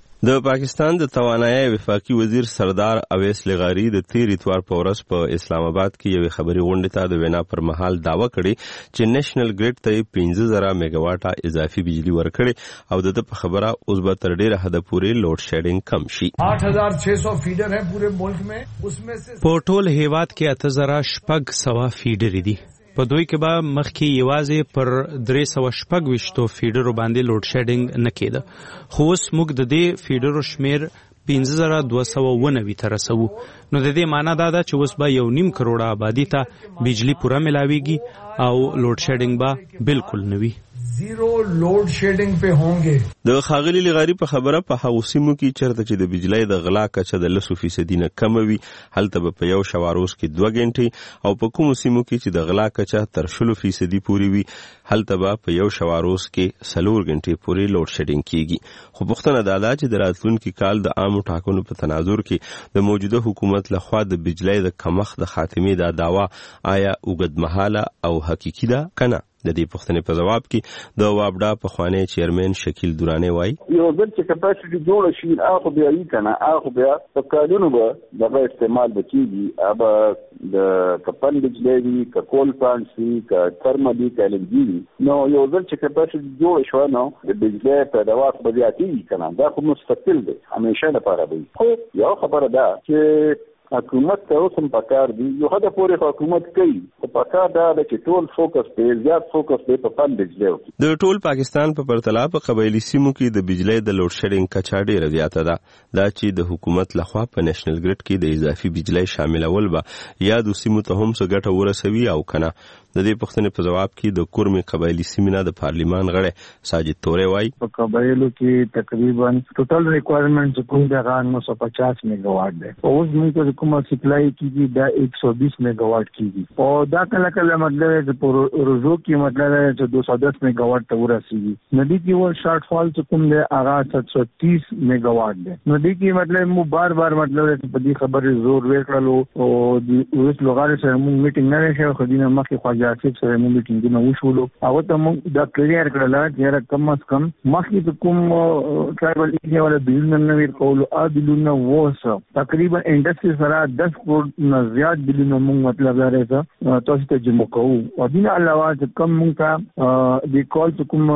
Speaker 11: د پاکستان د توانایي وفاقي وزیر سردار اویس لغاری د تیر اتوار په ورځ په اسلام آباد کې یو خبري غونډه ته د وینا پر مهال داوا کړې چې نېشنل ګریډ ته پنځه زره میگاواټه اضافي بجلی ورکړي او د په خبره اوس به تر ډیره حد پورې لوډ شیډینګ کم شي.
Speaker 23: आठ हज़ार छह सौ फीडर हैं पूरे मुल्क में, उसमें से
Speaker 24: په ټول هیواد کې اته زره شپږ سوه فیډر دي. په دوی کې به مخکې یوازې پر درې سوه شپږ ویشتو فیډرو باندې لوډ شیډینګ نه کېده، خو اوس موږ د دې فیډرو شمیر پنځه زره دوه سوه اووه نوي ته رسوو. نو د دې معنی دا ده چې اوس به یو نیم کروړه آبادي ته بجلی پوره ملاویږي او لوډ شیډینګ به بالکل نه وي.
Speaker 23: زیرو لوډ شیډینګ په هونګي.
Speaker 11: د خاغلی لغاری په خبره په هغو سیمو کې چرته چې د بجلی د غلا کچه د لسو فیصدي نه کم وي هلته به په یو شواروز کې دوه غنټې او په کومو سیمو کې چې د غلا کچه تر شلو فیصدي پورې وي هلته به په یو شواروز کې څلور غنټې پورې لوډ شیډینګ کیږي. خو پوښتنه دا ده چې د راتلونکي کال د عامو ټاکنو په تناظر کې د موجوده حکومت لخوا د بجلی د کمښت د خاتمې دا دعوا آیا اوږدمهاله او حقیقي ده کنه؟ د دې پوښتنې په جواب کې د وابډا پخوانی چیرمن شکیل دورانی وایي
Speaker 4: یو ځل چې کپاسټي جوړ شي هغه بیا یې کنه هغه بیا په کارونو به دغه استعمال وکړي. اب د کپن بجلی کا کول پلانټ سي کا ترمالي کا لنجي نو یو ځل چې کپاسټي جوړ شو نو د بجلی پیداوار به زیاتېږي کنه دا خو مستقل دی همیشه لپاره دی. خو یو خبره ده چې حکومت ته اوسم پکار دی یو حدا پورې حکومت کوي په پکار دا چې ټول فوکس په زیات فوکس په پن بجلی وکړي.
Speaker 11: د ټول پاکستان په پرتله په قبایلی سیمو کې د بجلی د لوډ شیډینګ کچا ډیره زیاته ده. دا چې د حکومت لخوا په نېشنل ګریډ کې د اضافي بجلی شاملول به یا د سیمو ته هم څه ګټه ورسوي او کنه. د دې پوښتنې په جواب کې د کورمي قبایلی سیمه د پارلیمان غړی ساجد تورې وایي
Speaker 10: په قبایلو کې تقریبا ټوټل ریکوایرمنټ کوم دغه نو سو پچاس میگاواټ ده. اوس موږ کوم سپلای کیږي دا ایک سو بیس میگاواټ کیږي او دا کله کله مطلب د روزو کې مطلب چې دو سو دس میگاواټ ته ورسیږي. ندی کې ور شارټ فال چې کوم دی هغه سات سو تیس میگاواټ ده. ندی کې مطلب مو بار بار مطلب په دې خبرې زور وکړلو او د اوس لغاره سره موږ میټینګ نه شو خو دینه مخکې خواجه آصف سره موږ میټینګ نه وشولو هغه ته موږ دا کلیئر کړل چې کم از کم مخکې کوم ټرایبل ایریا ولا بیلونه نه ورکول او بیلونه ووسه تقریبا انډستری سره دس کروڑ نه زیات بلونه مونږ مطلب دا راځه تاسو ته جمع کوو او دین علاوه چې کم مونږ ته د کال ته کوم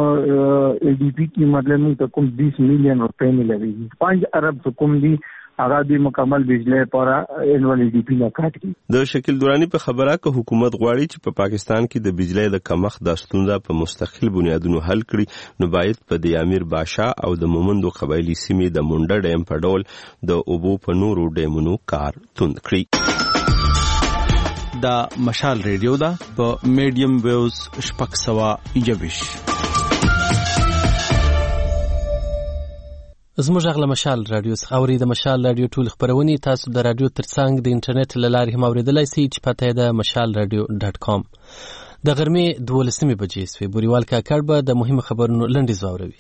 Speaker 10: ای ډی پی کی مطلب مونږ ته کوم بیس میلیون روپے ملوي پنځ ارب کوم دی هغه د مکمل بجلی لپاره انوال ای ډی پی نه کاټ کی.
Speaker 11: د شکیل دورانی په خبره که حکومت غواړي چې په پاکستان کې د بجلی د کمښت د ستونزه په مستقل بنیادونو حل کړي نو باید په د امیر باشا او د مومندو قبایلی سیمې د مونډه ډیم په ډول د اوبو په نورو ډیمونو کار توند کړي.
Speaker 24: دا مشال ریډیو دا په میډیم ویوز شپږ سوه یوویش.
Speaker 1: زموږ غږ له مشال رادیو څخه اوري. د مشال رادیو ټول خبرونه تاسو د رادیو ترڅنګ د انټرنیټ له لارې هم اوریدلای شئ چې پته یې د مشال رادیو ډاټ کام. د غرمې دولسمې بجې سوې. بوریوال کاکړ به د مهمو خبرونو لنډیز واوروي.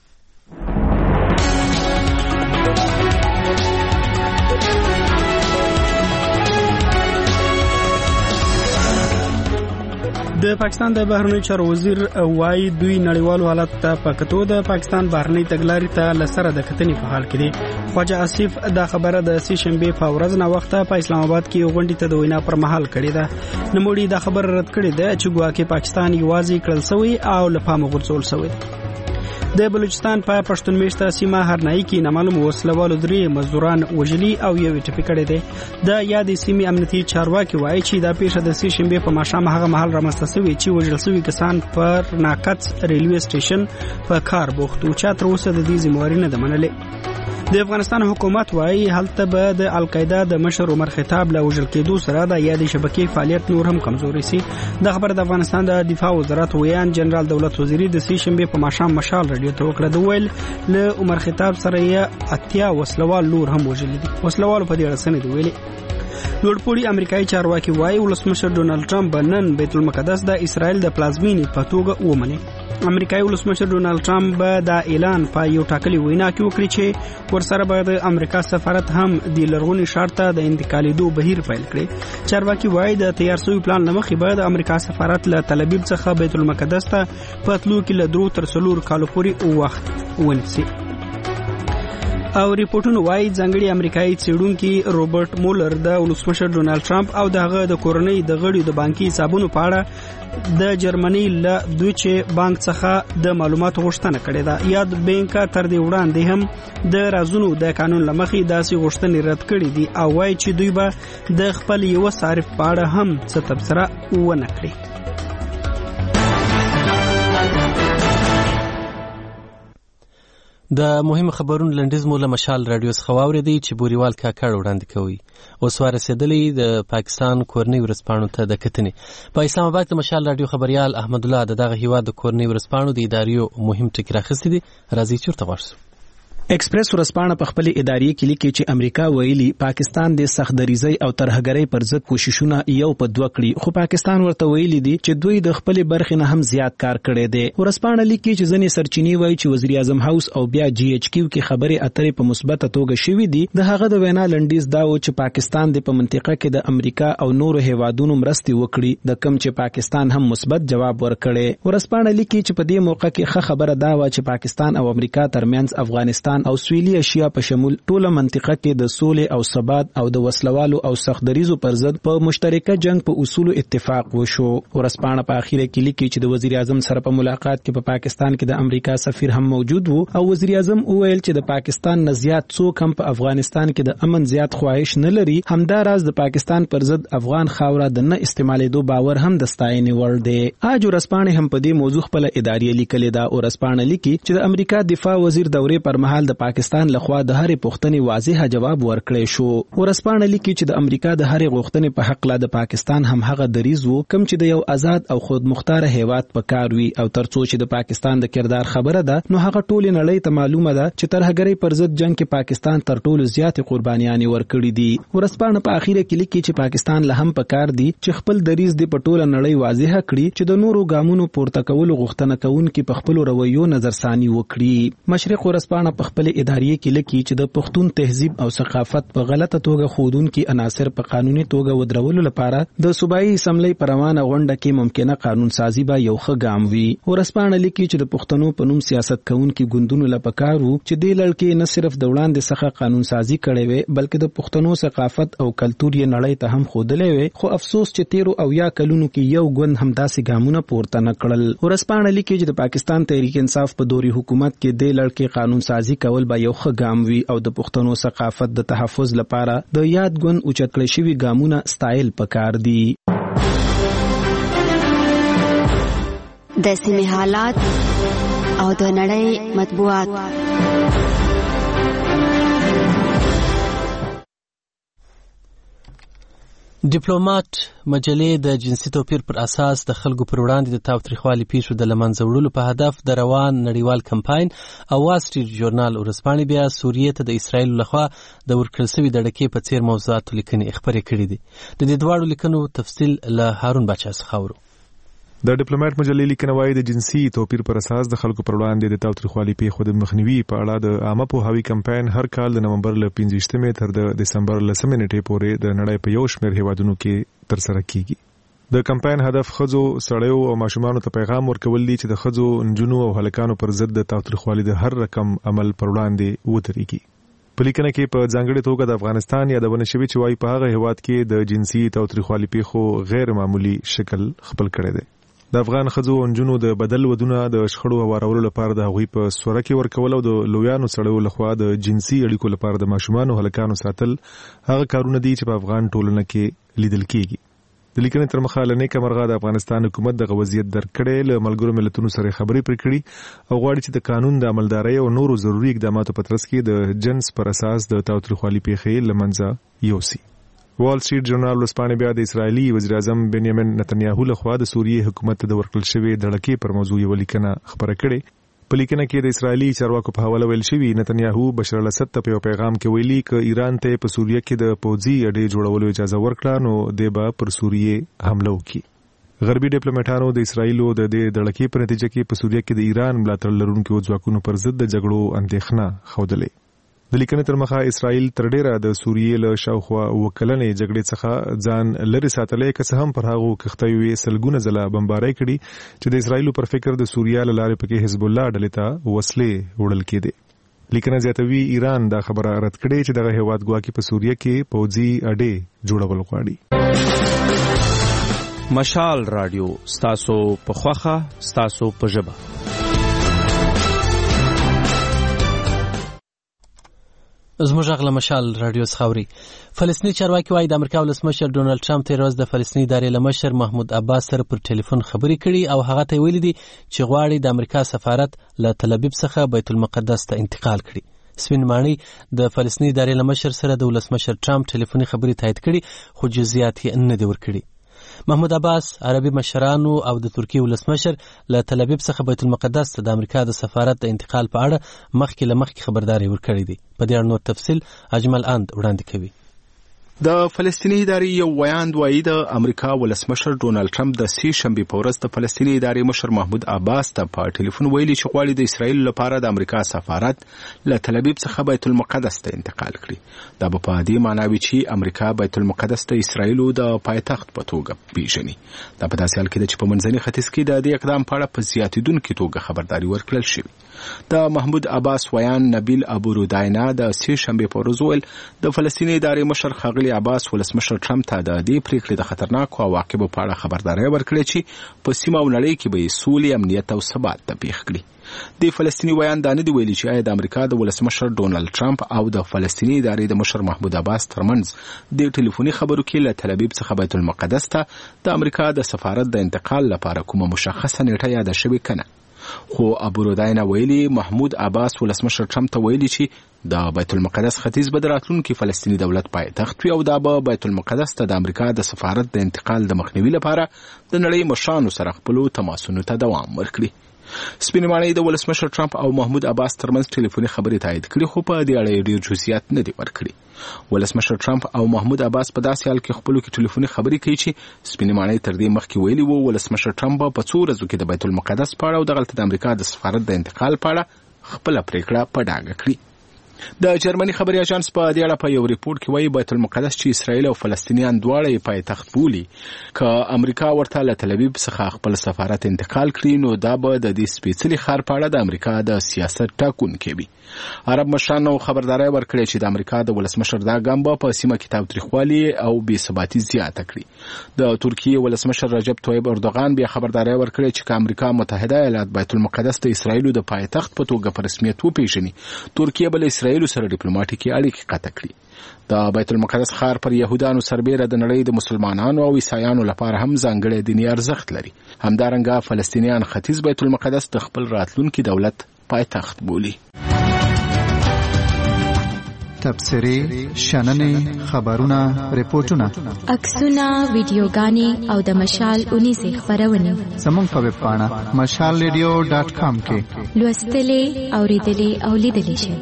Speaker 2: د پاکستان د بهرنیو چارو وزیر وايي دوی نړیوالو حالات ته په کتو د پاکستان بهرنی تګلارې ته لسره د کتنې په حال کې دي. خواجه آصف دا خبره د سې شنبه په ورځ نه وخته په اسلام آباد کې غونډې ته د وینا پر مهال کړې ده. نوموړي دا خبره رد کړې ده چې ګواکې پاکستان یوازې کړل شوی او له پامه غورځول شوی. د بلوچستان په پښتون میشته سیمه هرنائی کې نامعلوم وسلوالو درې مزدوران وژلي او یو ټپي کړی دی. د یادې سیمې امنیتي چارواکي وایي چې دا پیښه د سې شنبه په ماښام هغه مهال رامنځته شوې چې وژل شوي کسان پر ناکڅ ریلوي سټیشن په کار بوخت و چې تر اوسه د دې ذمہواري نه ده منلې. د افغانستان حکومت وايي هلته به د القاعده د مشر عمر خطاب له وژل کېدو سره د یادې شبکې فعالیت نور هم کمزوري سي. د خبر د افغانستان د دفاع وزارت ویان جنرال دولت وزیری د سې شنبه په ماښام مشال رادیو ته وکړه. د ویل له عمر خطاب سره یې اتیا وسلوال نور هم وژل دي. وسلوال په دې اړه څه نه ویلي. لوړپوړي امریکایي چارواکي وايي ولسمشر ډونالد ټرمپ نن بیت المقدس د اسرائیل د پلازمینې په توګه ومني. امریکایي ولسمشر ډونالد ټرمپ به دا اعلان په یو ټاکلي وینا کې وکړي چې ورسره به د امریکا سفارت هم د لرغوني ښار ته د انتقالېدو بهیر پیل کړي. چارواکي وايي د تیار شوي پلان له مخې به د امریکا سفارت له تل ابیب څخه بیت المقدس ته په تلو کې له درو تر څلور کالو پورې وخت ونیسي. او ریپورتونه وايي ځانګړي امریکایي څېړونکي روبرټ مولر د ولسمشر ډونالد ټرمپ او دغه د کورنۍ د غړیو د بانکي حسابونو په اړه د جرمني له دویچه بانک څخه د معلوماتو غوښتنه کړې ده. یاد بانک تر دې وړاندې هم د رازونو د قانون لمخې داسې غوښتنې رد کړې دي او وايي چې دوی به د خپل یو صارف په اړه هم څه تبصره ونه کړي. د مهمو خبرونو لنډیز مو له مشال رادیو څخه واورېدی چې بوریوال کاکړ وړاندې کوي. اوس ورسېدلی د پاکستان کورنۍ ورځپاڼو ته د کتنې. په اسلام آباد کې مشال رادیو خبریال احمد الله د دغه هیواد د کورنۍ ورځپاڼو د اداریو مهم ټکي راخیستي دي. راځي چیرته ورسو.
Speaker 3: ایکسپریس ورځپاڼه په خپل ادارې کې لیکي چې امریکا ویلي پاکستان د سختدریزۍ او ترهګرۍ پر ضد کوششونه یو په دوه کړي، خو پاکستان ورته ویلي دي چې دوی د خپل برخې نه هم زیات کار کړی دی. ورځپاڼه لیکي چې ځینې سرچینې وایي چې وزیر اعظم هاوس او بیا جی ایچ کیو کې خبرې اترې په مثبته توګه شوې دي. د هغه د وینا لنډیز دا و چې پاکستان د په منطقه کې د امریکا او نورو هیوادونو مرستې وکړي، د کم چې پاکستان هم مثبت جواب ورکړي. ورځپاڼه لیکي چې په دې موقع کې ښه خبره دا و چې پاکستان او امریکا ترمنځ افغانستان او سویلي ایشیا په شمول ټوله منطقه کې د سولې او ثبات او د وسلوالو او سختدریزو پر ضد په مشترکه جنگ په اصولو اتفاق وشو. ورځپاڼه په اخیره کې لیکي چې د وزیر اعظم سره په ملاقات کې په پا پاکستان کې د امریکا سفیر هم موجود وو او وزیر اعظم وویل چې د پاکستان نه زیات څوک هم په افغانستان کې د امن زیات خواهش نه لري. همداراز د پاکستان پر ضد افغان خاوره د نه استعمالېدو باور هم د ستاینې وړ دی. اج ورځپاڼه هم په دې موضوع خپل ادارې لیکلې ده. ورځپاڼه لیکي چې د امریکا دفاع وزیر دورې پر مهال د پاکستان لخوا د هرې پوښتنې واضح جواب ورکړی شو. ورځپاڼه لیکي چې د امریکا د هرې غوښتنې په حق لا د پاکستان هم هغه دریځ وو کوم چې د یو آزاد او خود مختار هیواد په کار وي او ترڅو چې د پاکستان د کردار خبره ده نو هغه ټولې نړۍ ته معلومه ده چې ترهګرۍ پر ضد جنگ کې پاکستان تر ټولو زیاتې قربانیانې ورکړي دي. ورځپاڼه په اخیره کې لیکي چې پاکستان له هم په کار دي چې خپل دریځ د په ټوله نړۍ واضح کړي چې د نورو ګامونو پورته کولو غوښتنه کوونکي په خپل رویو نظرثاني وکړي. مشرق ورځپاڼه په خپل ادارې کې لیکي چې د پښتون تهذیب او ثقافت په غلطه توګه خودونکي عناصر په قانوني توګه ودرولو لپاره د صوبایي اسمبلی په روانه غونډه کې ممکنه قانون سازي به یو ښه ګام وي. ورځپاڼه لیکي چې د پښتنو په نوم سیاست کوونکي ګوندونو لپاره پکار وو چې دې لړ نه صرف د وړاندې څخه قانون سازي کړي وي بلکې د پښتنو ثقافت او کلتور یې نړۍ ته هم ښودلې وي، خو افسوس چې تیرو او یا کلونو کې یو ګوند هم داسې ګامونه پورته نه کړل. ورځپاڼه لیکي چې د پاکستان تحریک انصاف په دوري حکومت کې دې لړ کې قانون سازي کول به یو ښه ګام وي او د پښتنو ثقافت د تحفظ لپاره د یاد ګوند اوچت کړی شوي ګامونه ستایل پکار دي.
Speaker 5: د سیمې حالات او د نړۍ مطبوعات.
Speaker 1: ډیپلوماټ مجلې د جنسي توپیر پر اساس د خلکو پر وړاندې د تاوتریخوالي پیښو د له منځه وړلو په هدف د روان نړیوال کمپاین او وال سټریټ ژورنال ورځپاڼې بیا سوریې ته د اسرایلو لخوا د ورکړل سوي د ډکې په څیر موضوعاتو لیکنې خپرې کړي دي. د دې دواړو لیکنو تفصیل له هارون باچا څخه اورو.
Speaker 7: د ډیپلوماټ مجلې لیکنه وايي د جنسي توپیر پر اساس د خلکو پر وړاندې د تاوتریخوالي پیښو د مخنیوي په اړه د عامه پوهاوي کمپاین هر کال د نومبر له پنځه تر د دسمبر لسمې نیټې پورې د نړۍ په یو شمېر هیوادونو کې ترسره کیږي. د کمپاین هدف ښځو، سړیو او ماشومانو ته پیغام ورکول دي چې د ښځو، نجونو او هلکانو پر ضد د تاوتریخوالي د هر رقم عمل پر وړاندې ودرېږي. په لیکنه کې په ځانګړې توګه د افغانستان یادونه شوې چې وايي په هغه هیواد کې د جنسي تاوتریخوالي پیښو غیر معمولی شکل خپل کړی دی. د افغان ښځو او نجونو د بدل ودونه د شخړو هوارولو لپاره د هغوی په سوره کې ورکول او د لویانو سړیو لخوا د جنسي اړیکو لپاره د ماشومانو هلکانو ساتل هغه کارونه دي چې په افغان ټولنه کې لیدل کیږي. د لیکنې تر مخه له نیکه مرغه د افغانستان حکومت دغه وضعیت درک کړی، له ملګرو ملتونو سره خبرې پرې کړي او غواړي چې د قانون د عملدارۍ او نورو ضروري اقداماتو په ترڅ کې د جنس پر اساس د تاوتریخوالي پیښې له منځه یوسي. وال سټریټ ژورنال ورځپاڼې بیا د اسرایلي وزیر اعظم بنیامین نتنیاهو لخوا د سوریې حکومت ته د ورکړل شوې د ډکې پر موضوع یوه لیکنه خپره کړې. په لیکنه کې د اسرایلي چارواکو په حواله ویل شوي نتنیاهو بشار الاسد ته په یو پیغام کې ویلي که ایران ته په سوریه کې د پوځي اډې جوړولو اجازه ورکړه نو دی به پر سوریې حمله وکړي. غربي ډیپلوماټانو د اسرایلو د دې د ډکې په نتیجه کې په سوریه کې د ایران ملاتړ لرونکو ځواکونو پر ضد د جګړو اندېښنه ښودلې. د لیکنې تر مخه اسرائیل تر ډیره د سوریې له شاوخوا وکلنې جګړې څخه ځان لرې ساتلی، که څه هم پر هغو کښتیو سلګونه ځله بمبارۍ کړي چې د اسرائیلو پر فکر د سوریا له لارې پکې حزب الله ډلې ته وسلې وړل کېدې. لیکنه زیاتوي ایران دا خبره رد کړې چې دغه هیواد ګواکې په سوریه کې پوځي اډې جوړول غواړي.
Speaker 24: مشال رادیو ستاسو په خوخه ستاسو په ژبه.
Speaker 1: زموږ غږ له مشال رادیو څخه اوري. فلسطیني چارواکي وايي د امریکا ولسمشر ډونالډ ټرمپ تېره ورځ د فلسطیني ادارې له مشر محمود عباس سره پر ټلیفون خبرې کړي او هغه ته ویلي دي چې غواړي د امریکا سفارت له تل ابیب څخه بیت المقدس ته انتقال کړي. سپین ماڼۍ د فلسطیني ادارې له مشر سره د ولسمشر ټرمپ ټلیفوني خبرې تایید کړي خو جزئیات یې نه دي ورکړي. محمود عباس عربي مشرانو او د ترکیې ولسمشر له تل ابیب څخه بیت المقدس ته د امریکا د سفارت د انتقال په اړه مخکې له مخکې خبرداری ورکړی دی. په دې اړه نور تفصیل اجمل اند وړاندې کوي.
Speaker 8: د فلسطیني ادارې یو ویاند وایي د امریکا ولسمشر ډونالډ ټرمپ د سې شنبې په ورځ د فلسطیني ادارې مشر محمود عباس ته په ټلیفون ویلي چې غواړي د اسرایل لپاره د امریکا سفارت له تل ابیب څخه بیت المقدس ته انتقال کړي. دا به په دې معنی وي چې امریکا بیت المقدس ته اسرایل د پایتخت په توګه پیژني. دا په داسې حال کې ده چې په منځني ختیځ کې د دې اقدام په اړه په زیاتېدونکې توګه خبرداری ورکړل شوې. د محمود عباس ویان نبیل ابو روداینا د سې شنبې په ورځ ویل د فلسطیني ادارې مشر ښاغلي عباس ولسمشر ټرمپ ته د دې پریکړې د خطرناکو عواقبو په اړه خبرداری ورکړې چې په سیمه او نړۍ کې به یې سولې، امنیت او ثبات ته پیښ کړي. د فلسطیني ویان دا نه دی ویلي چې آیا د امریکا د ولسمشر ډونالډ ټرمپ او د فلسطیني ادارې د مشر محمود عباس ترمنځ د ټلیفوني خبرو کې له تل ابیب څخه بیت المقدس ته د امریکا د سفارت د انتقال لپاره کومه مشخصه نیټه یاده شوې کنه. خو ابو روداینا ویلي محمود عباس ولسمشر ټرمپ ته ویلي چې د بیت المقدس ختیځ به د راتلونکي فلسطیني دولت پایتخت وي او دا به بیت المقدس ته د امریکا د سفارت د انتقال د مخنیوي لپاره د نړۍ مشرانو سره خپلو تماسونو ته دوام ورکړي. سپین ماڼۍ د ولسمشر ټرمپ او محمود عباس ترمنځ ټلیفوني خبرې تایید کړي خو په دې اړه ډېر جزئیات نه دي ورکړي. ولسمشر ټرمپ او محمود عباس په داسې حال کې خپلو کې ټلیفوني خبرې کوي چې سپین ماڼۍ تر دې مخکې ویلي وو ولسمشر ټرمپ په څو ورځو کې د بیت المقدس په اړه او دغلته د امریکا د سفارت د انتقال په اړه خپله پریکړه په ډاګه کړي. د جرمني خبري اژانس په دې اړه په یو ریپورت کې وایي بیت المقدس چې اسرائیل او فلسطینیان دواړه یې پایتخت بولي که امریکا ورته له تل ابیب څخه خپل سفارت انتقال کړي نو دا به د دې سپېڅلي ښار په اړه د امریکا د سیاست ټاکونکی وي. عرب مشرانو خبرداری ورکړې چې د امریکا د ولسمشر دا ګام به په سیمه کې تاوتریخوالي او بې ثباتي زیاته کړي. د ترکیې ولسمشر رجب طیب اردوغان بیا خبرداری ورکړې چې که امریکا متحده ایالات بیت المقدس د اسرائیلو د پایتخت په توګه په رسمیت وپیژني ترکیه به له اسرائیلو سره ډیپلوماټیکي اړیکې قطع کړي. د بیت المقدس ښار پر یهودانو سربیره د نړۍ د مسلمانانو او عیسایانو لپاره هم ځانګړی دیني ارزښت لري. همدارنګه فلسطینیان ختیځ بیت المقدس د خپل راتلونکي دولت پایتخت بولي.
Speaker 6: تبصرې، شننې، خبرونه، ریپورتونه،
Speaker 14: عکسونه، ویډیوګانې او د مشال اونیزې خپرونې
Speaker 6: زموږ په ویب پاڼه مشال ریډیو ډاټ کام کې
Speaker 14: لوستلې، اوریدلې او لیدلې شئ.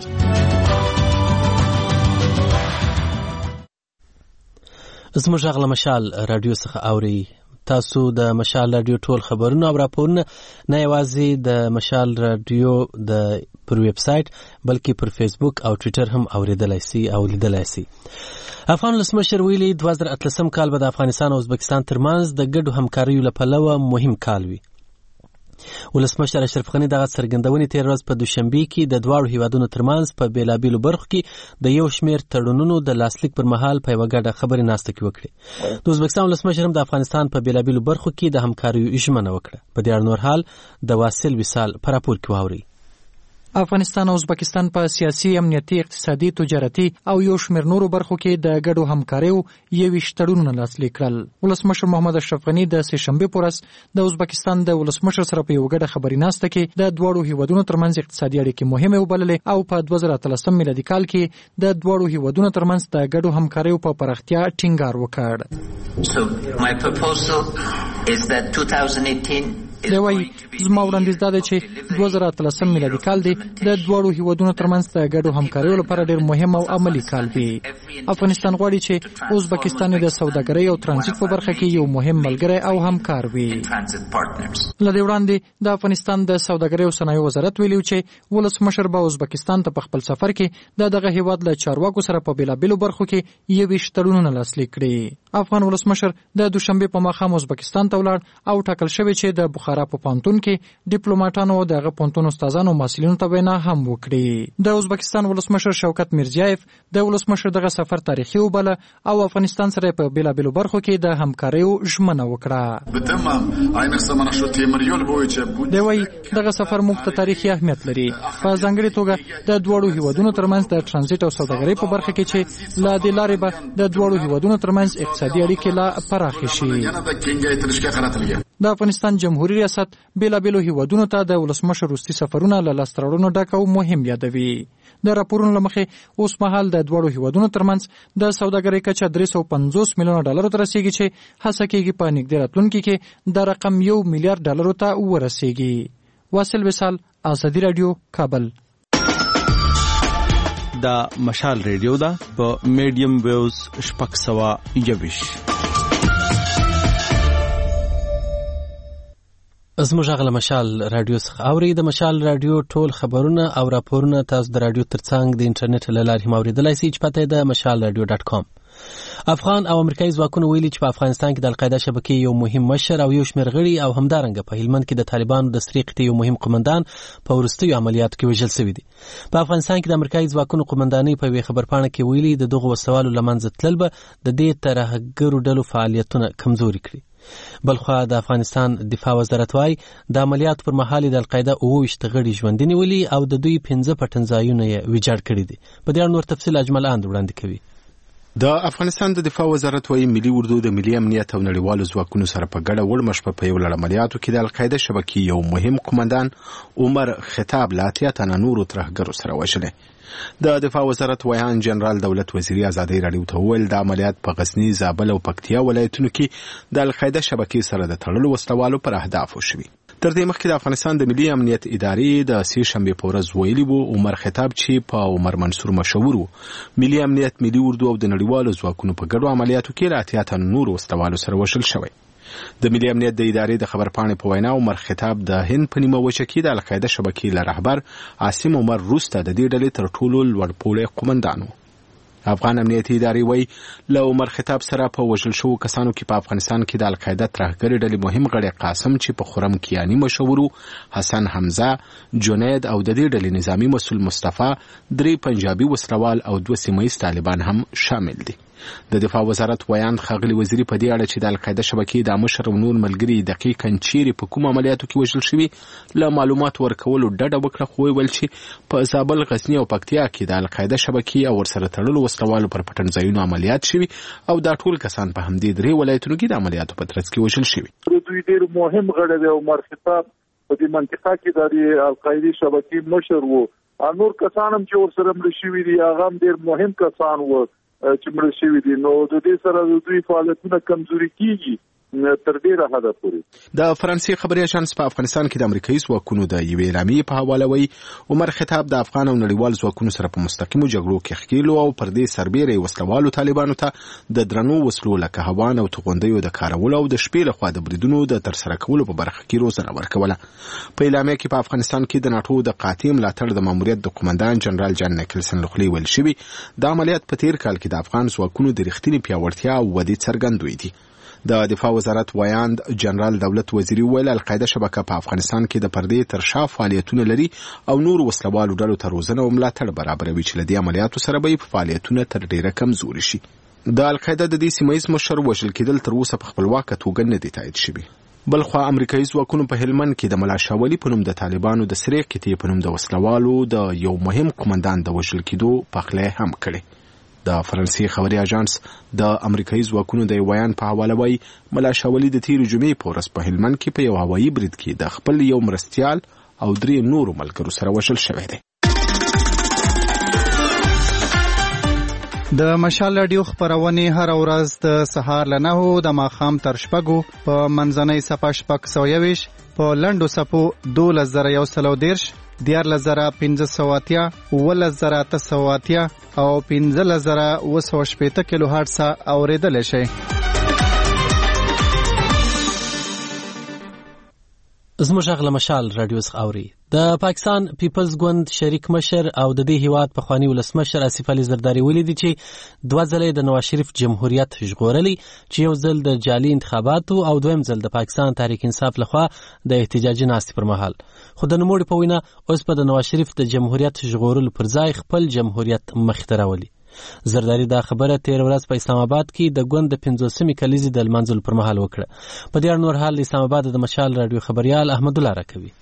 Speaker 1: زموږ غږ له مشال رادیو څخه اورئ. تاسو د مشال رادیو ټول خبرونه او راپورونه نه یوازې د مشال رادیو د پر ویب سایت بلکې پر فیسبوک او ټویټر هم اوریدلای سي او لیدلای سي. افغان ولسمشر ویلي دوه زره اتلسم کال به د افغانستان او ازبکستان ترمنځ د ګډو همکاریو له پلوه مهم کال وي. ولسمشر اشرف غني دغه څرګندونې تېره ورځ په دوشنبه کې د دواړو هیوادونو ترمنځ په بیلابیلو برخو کې د یو شمېر تړونونو د لاسلیک پر مهال په یوه ګډه خبرې ناسته کې وکړې. د ازبکستان ولسمشر هم د افغانستان په بیلابیلو برخو کې د همکاریو ژمنه وکړه. په دې اړه نور حال د واصل وصال په راپور کې واورئ.
Speaker 9: افغانستان او ازبکستان په سیاسي، امنیتي، اقتصادي، تجارتي او یو شمېر نورو برخو کې د ګډو همکاریو یوویشت تړونونه لاسلیک کړل. ولسمشر محمد اشرف غني د سه شنبه په ورځ د ازبکستان د ولسمشر سره په یو ګډه خبري ناسته کې د دواړو هیوادونو ترمنځ اقتصادي اړیکې مهمه وبللې او په دوه زره اتلسم میلادي کال کې د دواړو هیوادونو ترمنځ د ګډو همکاریو په پراختیا ټینګار وکړ.
Speaker 12: So my proposal is that twenty eighteen
Speaker 9: دی وایي زما وړاندیز دا دی چې دوه زره اتلسم میلادي کال دی د دواړو هیوادونو ترمنځ د ګډو همکاریو لپاره ډېر مهم او عملي کال وي. افغانستان غواړي چې ازبکستان د سوداګرۍ او ترانزیت په برخه کې یو مهم ملګری او همکار وي. له دې وړاندې د افغانستان د سوداګرۍ او صنایعو وزارت ویلي چې ولسمشر به ازبکستان ته په خپل سفر کې د دغه هیواد له چارواکو سره په بیلابیلو برخو کې یوویشت تړونونه لاسلیک کړي. افغان ولسمشر د دوشنبه په ماښام ازبکستان ته ولاړ او ټاکل شوی چې د بخارا په پانتون کې ډیپلوماټانو او دغه پانتون استادانو او محصلینو ته وینا هم وکړي. د ازبکستان ولسمشر شوکت میرزیایف د ولسمشر دغه سفر تاریخي وبله او افغانستان سره په بیلابیلو برخو کې د همکاریو ژمنه وکړه. دی وایي دغه سفر موږ ته تاریخي اهمیت لري، په ځانګړې توګه د دواړو هیوادونو ترمنځ د ترانزیت او سوداګرۍ په برخه کې چې لا د لارې به د دواړو هیوادونو ترمنځ اقتصادي اړیکې لا پراخې شي. د افغانستان جمهوریت ریاست بیلابیلو هیوادونو ته د ولسمشر وروستي سفرونه له لاسته راوړنو ډک او مهم یادوي. د راپورونو له مخې اوس مهال د دواړو هیوادونو ترمنځ د سوداګرۍ کچه درې سوه پنځوس میلیونه ډالرو ته رسیږي چې هڅه کیږي په نږدې راتلونکي کې د رقم یو میلیارډ ډالرو ته ورسیږي. واصل وصال، ازادي رادیو، کابل.
Speaker 13: د مشال ریډیو دا په میډیم ویوز شپږ سوه یوویش.
Speaker 1: زموږ غږ له مشال رادیو څخه اورئ. د مشال رادیو ټول خبرونه او راپورونه تاسو د رادیو ترڅنګ د انټرنیټ له لارې هم اورېدلای شئ چې پته یې د مشال رادیو ډاټ کام. افغان او امریکایي ځواکونو ویلي چې په افغانستان کې د القاعده شبکې یو مهم مشر او یو شمېر غړي او همدارنګه په هلمند کې د طالبانو د سرې قطعې یو مهم قمندان په وروستیو عملیاتو کې وژل شوي دي. په افغانستان کې د امریکایي ځواکونو قمندانۍ په یوې خبرپاڼه کې ویلي د دغو وسوالو له منځه تلل به د دې ترهګرو ډلو فعالیتونه کمزوري کړي. بلخوا د افغانستان دفاع وزارت وايي د عملیاتو پر مهال د القاعده اوه ویشت غړي ژوندي نیولي او د دوی پنځه پټنځایونه یې ویجاړ کړي دي. په دې اړه نور تفصیل اجمل اند وړاندې کوي.
Speaker 8: د افغانستان د دفاع وزارت وايي ملي اردو د ملي امنیت او نړیوالو ځواکونو سره په ګډه وړ مشپه په یو لړ عملیاتو کې د القاعده شبکې یو مهم قمندان عمر خطاب له اتیا تنه نورو ترهګرو سره وژلی. د دفاع وزارت ویان جنرال دولت وزیری ازادي رادیو ته وویل د عملیات په غزنی، زابل او پکتیا ولایتونو کې د القاعده شبکې سره د تړلو وسلوالو پر اهدافو شوي. تر دې مخکې د افغانستان د ملي امنیت ادارې د سه شنبه په ورځ ویلي وو عمر خطاب چې په عمر منصور مشهور ملي امنیت، ملي اردو او د نړیوالو ځواکونو په ګډو عملیاتو کې له اتیا تنه نورو وسلوالو سره وژل شوی. د ملي امنیت د ادارې د خبرپاڼې په وینا عمر خطاب د هند په نیمه وچه کې د القاعده شبکې له رهبر عاصم عمر وروسته د دې ډلې تر ټولو لوړ پوړی قمندان و. افغان امنیتي ادارې وایي له عمر خطاب سره په وژل شوو کسانو کې په افغانستان کې د القاعده ترهګرې ډلې مهم غړی قاسم چې په خرم کیانی مشهور، حسن حمزه، جنید او د دې ډلې نظامی مسؤل مصطفی، درې پنجابي وسلوال او دوه سیمه‌ییز طالبان هم شامل دي. د دفاع وزارت ویان خغلی وزیری په دې اړه چې د القاعده شبکې د مشر او نور ملګری دقیقاً چیرې په کوم عملیاتو کې وژل شوي له معلومات ورکولو ډډه وکړه، خو ویل چې په زابل، غزنی او پکتیا کې د القاعده شبکې او ورسره تړلو وسلوالو پر پټنځایونو عملیات شوي او دا ټول کسان په همدې درې ولایتونو کې د عملیاتو په ترڅ کې وژل شوي.
Speaker 4: دوی ډېر مهم غړي دي. عمر خطاب په دې منطقه کې د القاعده شبکې مشر وو نور کسان هم چې ورسره مړ شوي دي هغه هم ډېر مهم کسان وو چې مړ شوي دي. نو د دې سره د دوی فعالیتونه کمزوري کیږي تر ډیره حده پورې.
Speaker 8: د فرانسې خبري اژانس په افغانستان کې د امریکایي ځواکونو د یوې اعلامیې په حواله وایي عمر خطاب د افغان او نړیوال ځواکونو سره په مستقیمو جګړو کې ښکېلو او پر دې سربېره وسلوالو طالبانو ته د درنو وسلو لکه هوان او توغندیو د کارولو او د شپې لخوا د بریدونو د ترسره کولو په برخه کې روزنه ورکوله. په اعلامیه کې په افغانستان کې د ناټو د قاطع ملاتړ د ماموریت د قومندان جنرال جان نیکلسن لخوا ویل شوي د عملیات په تیر کال کې د افغان ځواکونو د رښتینې پیاوړتیا او ودې څرګندوي دي. د دفاع وزارت وایاند جنرال دولت وزیری ویل القاعده شبکه په افغانستان کې د پردې تر شا فعالیتونه لري او نور وسلوالو ډلو ته روزنه او ملاتړ برابروي چې لدې عملیاتو سره به فعالیتونه تر ډیره کمزوري شي. د القاعده د دې سیمه ییز مشر وژل کېدل تر اوسه په خپلواکه توګه نه دي تایید شوي. بلخوا امریکایي ځواکونو په هلمند کې د ملا شاولي په نوم د طالبانو د سرې قطعې په نوم د وسلوالو د یو مهم قومندان د وژل کېدو پخلی هم کړی. د فرانسې خبري اژانس د امریکایي ځواکونو د ویان په حواله وایي ملا شاولي د تیر جمعې په ورځ په هلمند کې په یو هوایي برید کې د خپل یو مرستیال او درې نورو ملګرو سره وژل شوی دی.
Speaker 6: د مشال رادیو خبرونه هر ورځ د سهار له نهو د ماښام تر شپږو په منځنۍ صفه شپږ سوه یویش په لنډو صفو دولس زره یو سل او دېرش دیارلس زره پنځه سوه اتیا اوولس زره اته سوه اتیا او پنځلس زره اوه سوه شپېته کیلو هرټز اورېدلی شئ.
Speaker 1: زموږ غږ له مشال رادیو څخه اوري. د پاکستان پیپلز ګوند شریک مشر او د دې هیواد پخوانی ولسمشر آصف علي زرداري ولیدي چې دوه ځله د نواز شریف جمهوریت ژغورلی چې یو ځل د جعلي انتخاباتو او دویم ځل د پاکستان تحریک انصاف لخوا د احتجاجي ناستې پر مهال. خو د نوموړي په وینا اوس په د نواز شریف د جمهوریت ژغورلو پر ځای خپل جمهوریت مخته راولي. زرداری دا خبره تیر ورځ په اسلام آباد کې د ګوند د پنځوسمې کلیزې د لمانځلو پر مهال وکړه. په دې اړه نور حال اسلام آباد د مشال رادیو خبريال احمد الله راکوي.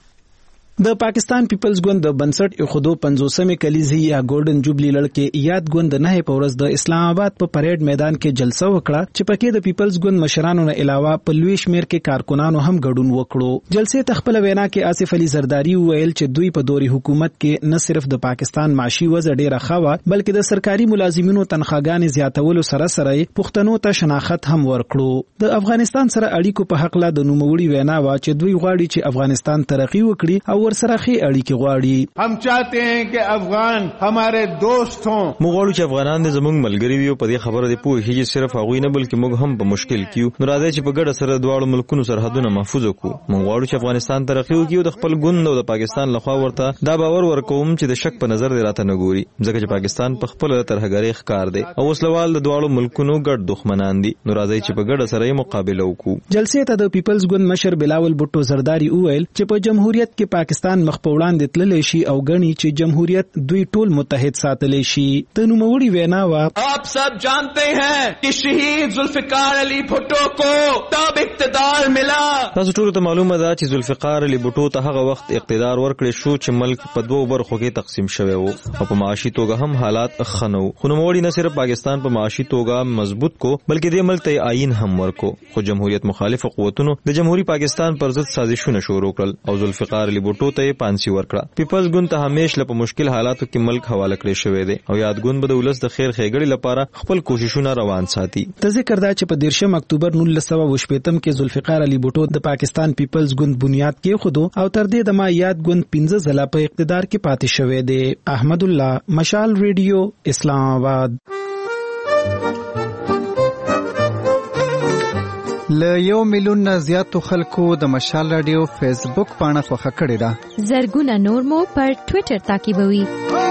Speaker 3: د پاکستان پیپلز ګوند د بنسټ ایښودو پنځوسمې کلیزې یا ګولډن جوبلی لړ کې یاد ګوند نه په ورځ د اسلام آباد په پریډ میدان کې جلسه وکړه چې پکې د پیپلز ګوند مشرانو نه علاوه په لوی شمیر کې کارکونانو هم ګډون وکړو. جلسې ته خپل وینا کې آصف علي زرداری ویل چې دوی په دوري حکومت کې نه صرف د پاکستان معاشي وضع ډیره ښه وه بلکې د سرکاري ملازمینو تنخواګانې زیاتولو سره سره پښتنو ته شناخت هم ورکړو. د افغانستان سره اړیکو په حق لا د نوموړي وینا وا چې دوی غواړي چې افغانستان ترقی وکړي او ورسره خې اړیکې غواړي.
Speaker 15: हम चाहते हैं कि अफगान हमारे दोस्त हों.
Speaker 16: موږ غواړو چې افغانان د زموږ ملګري وي او په دې خبره دې پوه شي چې صرف هغوی نه بلکې موږ هم په مشکل کې یو. نو راځي چې په ګډه سره دواړو ملکونو سرحدونه محفوظ کړو. موږ غواړو چې افغانستان ترقی وکړي او د خپل ګوند او د پاکستان لخوا ورته دا باور ورکوم چې د شک په نظر دې راته نه ګوري ځکه چې پاکستان په خپل ترهګرۍ ښکار دی او وسلوال د دواړو ملکونو ګډ دښمنان دي. نو راځي چې په ګډه سره یې مقابله وکړو.
Speaker 3: جلسې ته د پیپلز ګوند مشر بلاول بوټو زرداری وویل چې په جمهوریت کې پاکستان مخ په وړاندې تللی شي او غني چې جمهوریت دوی ټول متحد ساتلی شي. د نوموړي وینا وا
Speaker 17: आप सब जानते हैं कि शहीद जुल्फिकार अली भुट्टो को तब इक़्तिदार मिला.
Speaker 16: تاسو ټول ته معلومه ده چې ذوالفقار علي بوټو ته هغه وخت اقتدار ورکړی شو چې ملک په دوو برخو کې تقسیم شوی و او په معاشي توګه هم حالات ښه نه وو. خو نوموړي نه صرف پاکستان په معاشي توګه مضبوط کو بلکې دې ملک ته آئین هم ورکو. خو جمهوریت مخالف قوتونو د جمهوریت پاکستان پر ضد سازشونه شروع کړل او ذوالفقار علي بوټو ته یې پانسي ورکړه. پیپلز ګوند ته همیشه په مشکل حالاتو کې ملک حواله کړی شوی دی او یادګون به د ولس د خیر ښېګړې لپاره خپل کوششونه روان ساتي.
Speaker 3: ته ذکر دا چې په دیرشم اکتوبر نولس سوه اووه شپېتم کې ذوالفقار علي بوټو د پاکستان پیپلز ګوند بنیاد کېښودو او تر دې دمه یاد ګوند پنځه ځله په اقتدار کې پاتې شوی دی. احمد الله مشال ریډیو اسلام آباد.
Speaker 6: له یو میلیون نه زیاتو خلکو د مشال رادیو فیسبوک پاڼه خوښه کړې ده.
Speaker 14: زرګونه نور مو پر ټوئیټر تعقیبوي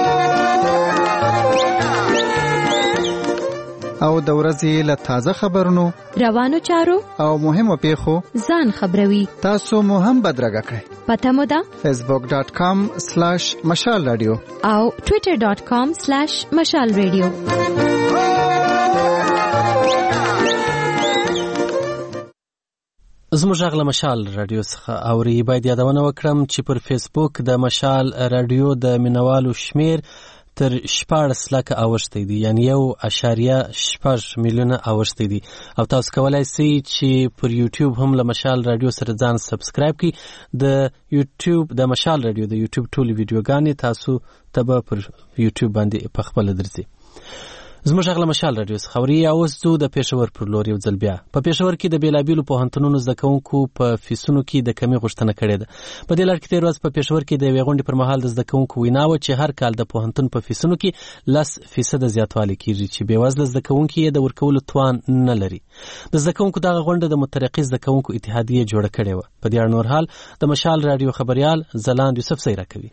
Speaker 6: او د ورځې له تازه خبرونو
Speaker 14: روانو چارو
Speaker 6: او مهمو پیښو
Speaker 14: ځان خبروي.
Speaker 6: تاسو مو هم بدرګه کړئ.
Speaker 14: پته مو ده
Speaker 6: فیسبوک ډاٹ کام سلیش مشال رادیو
Speaker 14: او ټوئیټر ډاٹ کام سلیش مشال رادیو.
Speaker 1: زموږ غږ له مشال رادیو څخه اوري. باید یادونه وکړم چې پر فیسبوک د مشال رادیو د مینوالو شمیر تر شپاړس لکه اوښتی دی، یعنی یو اشاریه شپږ میلیونه اوښتی دی. او تاسو کولای شئ چې پر یوټیوب هم له مشال رادیو سره ځان سبسکرایب کړئ. د یوټیوب د مشال رادیو د یوټیوب ټولې ویډیوګانې تاسو ته به پر یوټیوب باندې په خپله درځي. زموږ غږ له مشال رادیو څخه اوري. اوس ځو د پېښور پر لور یو ځل بیا. په پېښور کې د بېلابېلو پوهنتونونو زده کوونکو په فیسونو کې د کمې غوښتنه کړې ده. په دې لړ کې تېره ورځ په پېښور کې د یوې غونډې پر مهال د زده کوونکو وینا وه چې هر کال د پوهنتون په فیسونو کې لس فیصده زیاتوالی کېږي چې بېوزله زده کوونکي یې د ورکولو توان نه لري. د زده کوونکو دغه غونډه د مترقي زده کوونکو اتحادیې جوړه کړې وه. په دې اړه نور حال د مشال رادیو خبریال ځلاند یوسف سیرا کوي.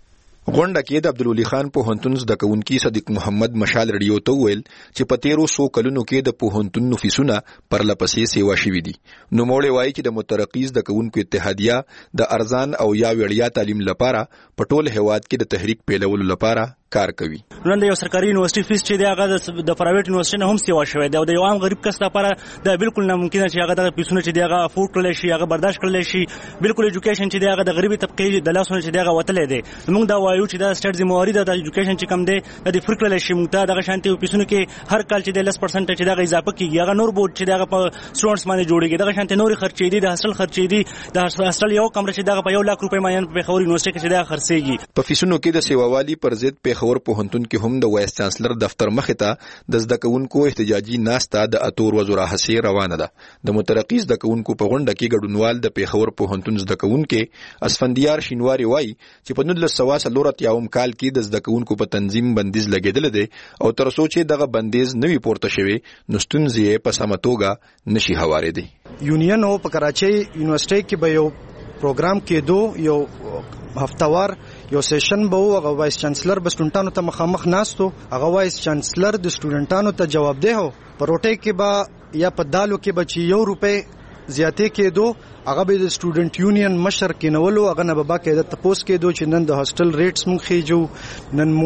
Speaker 19: غونډه کې د عبدالولي خان پوهنتون زده کوونکي صدیق محمد مشال رادیو ته وویل چې په تیرو څو کلونو کې د پوهنتون نفیسونه پرله پسې سیوا شوي دي. نوموړی وایي چې د مترقي زده کوونکو اتحادیه د ارزان او یا وړیا تعلیم لپاره په ټول هیواد کې د تحریک پیلولو لپاره کار کوي.
Speaker 18: نن د یو سرکاري یونیورسيټي فیس چې دی هغه د پرایویټ یونیورسيټي نه هم سیوا شوی دی او د یو عام غریب کس لپاره دا بالکل ناممکن دی چې هغه د پیسونه چې دی هغه افورډ کړلی شي، هغه برداشت کړلی شي. بالکل ایجوکیشن چې دی هغه د غریبي طبقې د لاسونو چې دی هغه وتلی دی. موږ دا وایو چې دا سټیټ ذمہواري ده د ایجوکیشن چې کم دی د فرق کړلی شي. موږ ته دغه شانتي پیسونو کې هر کال چې دی لس پرسنټ چې دی هغه اضافه کېږي. هغه نور بورډ چې دی هغه په سټوډنټس باندې جوړېږي. دغه شانتي نورې خرچې دي، د هاسټل خرچې دي. د هاسټل یو کمره چې دی هغه په یو لاک روپۍ باندې په پېښور یونیورسيټي کې چې دی هغه خرڅېږي.
Speaker 19: په فیسونو کې د سیووالي پر ضد پېښور پوهنتون کې هم د وایس چانسلر دفتر مخې ته د زده کوونکو احتجاجي ناسته د اتو ورځو راهیسې روانه ده. د مترقي زده کوونکو په غونډه کې ګډونوال د پېښور پوهنتون زده کوونکي اسفندیار شینواري وایي چې په نولس سوه څلور اتیاوم کال کې د زده کوونکو په تنظیم بندیز لګېدلی دی او تر څو چې دغه بندیز نه وي پورته شوی نو ستونزې یې په سمه توګه نشي هوارېدی.
Speaker 20: یونین په کراچۍ یونیورسيټي کې به یو پروګرام کېدو، یو هفتوار یو سیشن به و. هغه وایس چانسلر به سټوډنټانو ته مخامخ ناستو. هغه وایس چانسلر د سټوډنټانو ته جوابدeh و. په روټۍ کې به یا په دالو کې به چې یو روپۍ زیاتې کېدو هغه به د سټوډنټ یونین مشر کېنولو. هغه نه به باقاعده تپوس کېدو چې نن د هاسټل ریټس مونږ خېجو، نن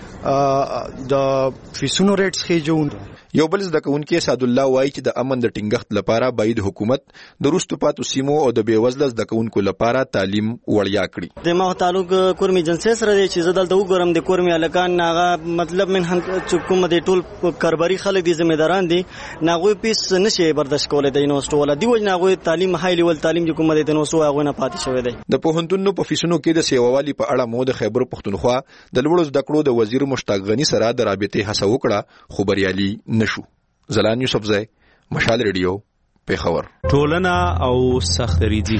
Speaker 20: مونږ د فیسونو ریټس خېجو.
Speaker 19: یو بل زده کوونکی سعد الله وایي چې د امن د ټینګښت لپاره باید حکومت د وروستو پاتو سیمو او د بېوزله زده کوونکو لپاره تعلیم وړیا کړي.
Speaker 21: د ما تعلق کورمي جنسي سره دی چې زه دلته وګورم د کورمي هلکان هغه مطلب من هم چې کوم د ټول کارباري خلک دي ذمہداران دي هغوی پیس نشي برداشت کولی د یونیورسيټي والا دی وجه هغوی تعلیم های لیول تعلیم چې کوم د یونیورسيټي هغوی نه پاتې شوی دی.
Speaker 19: د پوهنتونونو په فیسونو کې د سیووالي په اړه مو د خیبر پښتونخوا د لوړو زده کړو د وزیر مشتاق غني سره د رابطې هڅه وکړه خو بریالي نشو. زلان یوسف زئی، مشال ریډیو، پېښور.
Speaker 24: ټولنه او سختریزي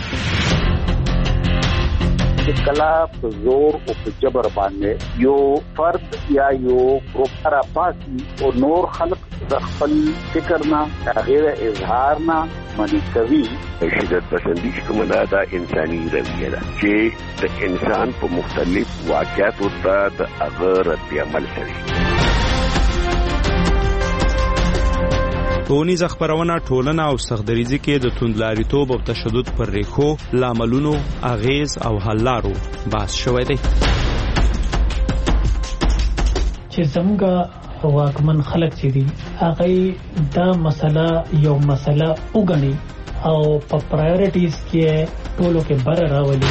Speaker 10: کلا په زور او په جبر باندې یو فرد یا یو گروپ را پاسي او نور خلق د خپل فکر نه غیر اظهار نه منی کوي.
Speaker 22: شدت پسندی کوم دا د انساني رویه ده چې د انسان په مختلف واقعاتو ته د هغه رد عمل کوي.
Speaker 24: ټولنیز خبرونه ټولنه او سختدریزي کې د توندلاریتوب او تشدد پر ریښو، لاملونو، اغیز او حل لارو بحث شوی دی.
Speaker 25: چې زموږ واکمن خلک چې دي هغه دا مسله یو مسله وګڼي او په پرایورټیز کې ټولو کې بر راولي.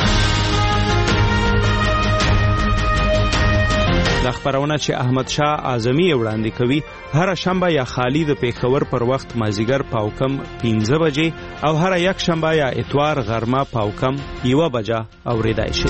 Speaker 24: د خبرونه چې احمد شاه اعظمي وړاندې کوي هر شنبه یا خالی د پېښور پر وخت مازیګر پاوکم پنځه بجې او هر یک شنبه یا اتوار غرمه پاوکم یو بجه اوریدای شي.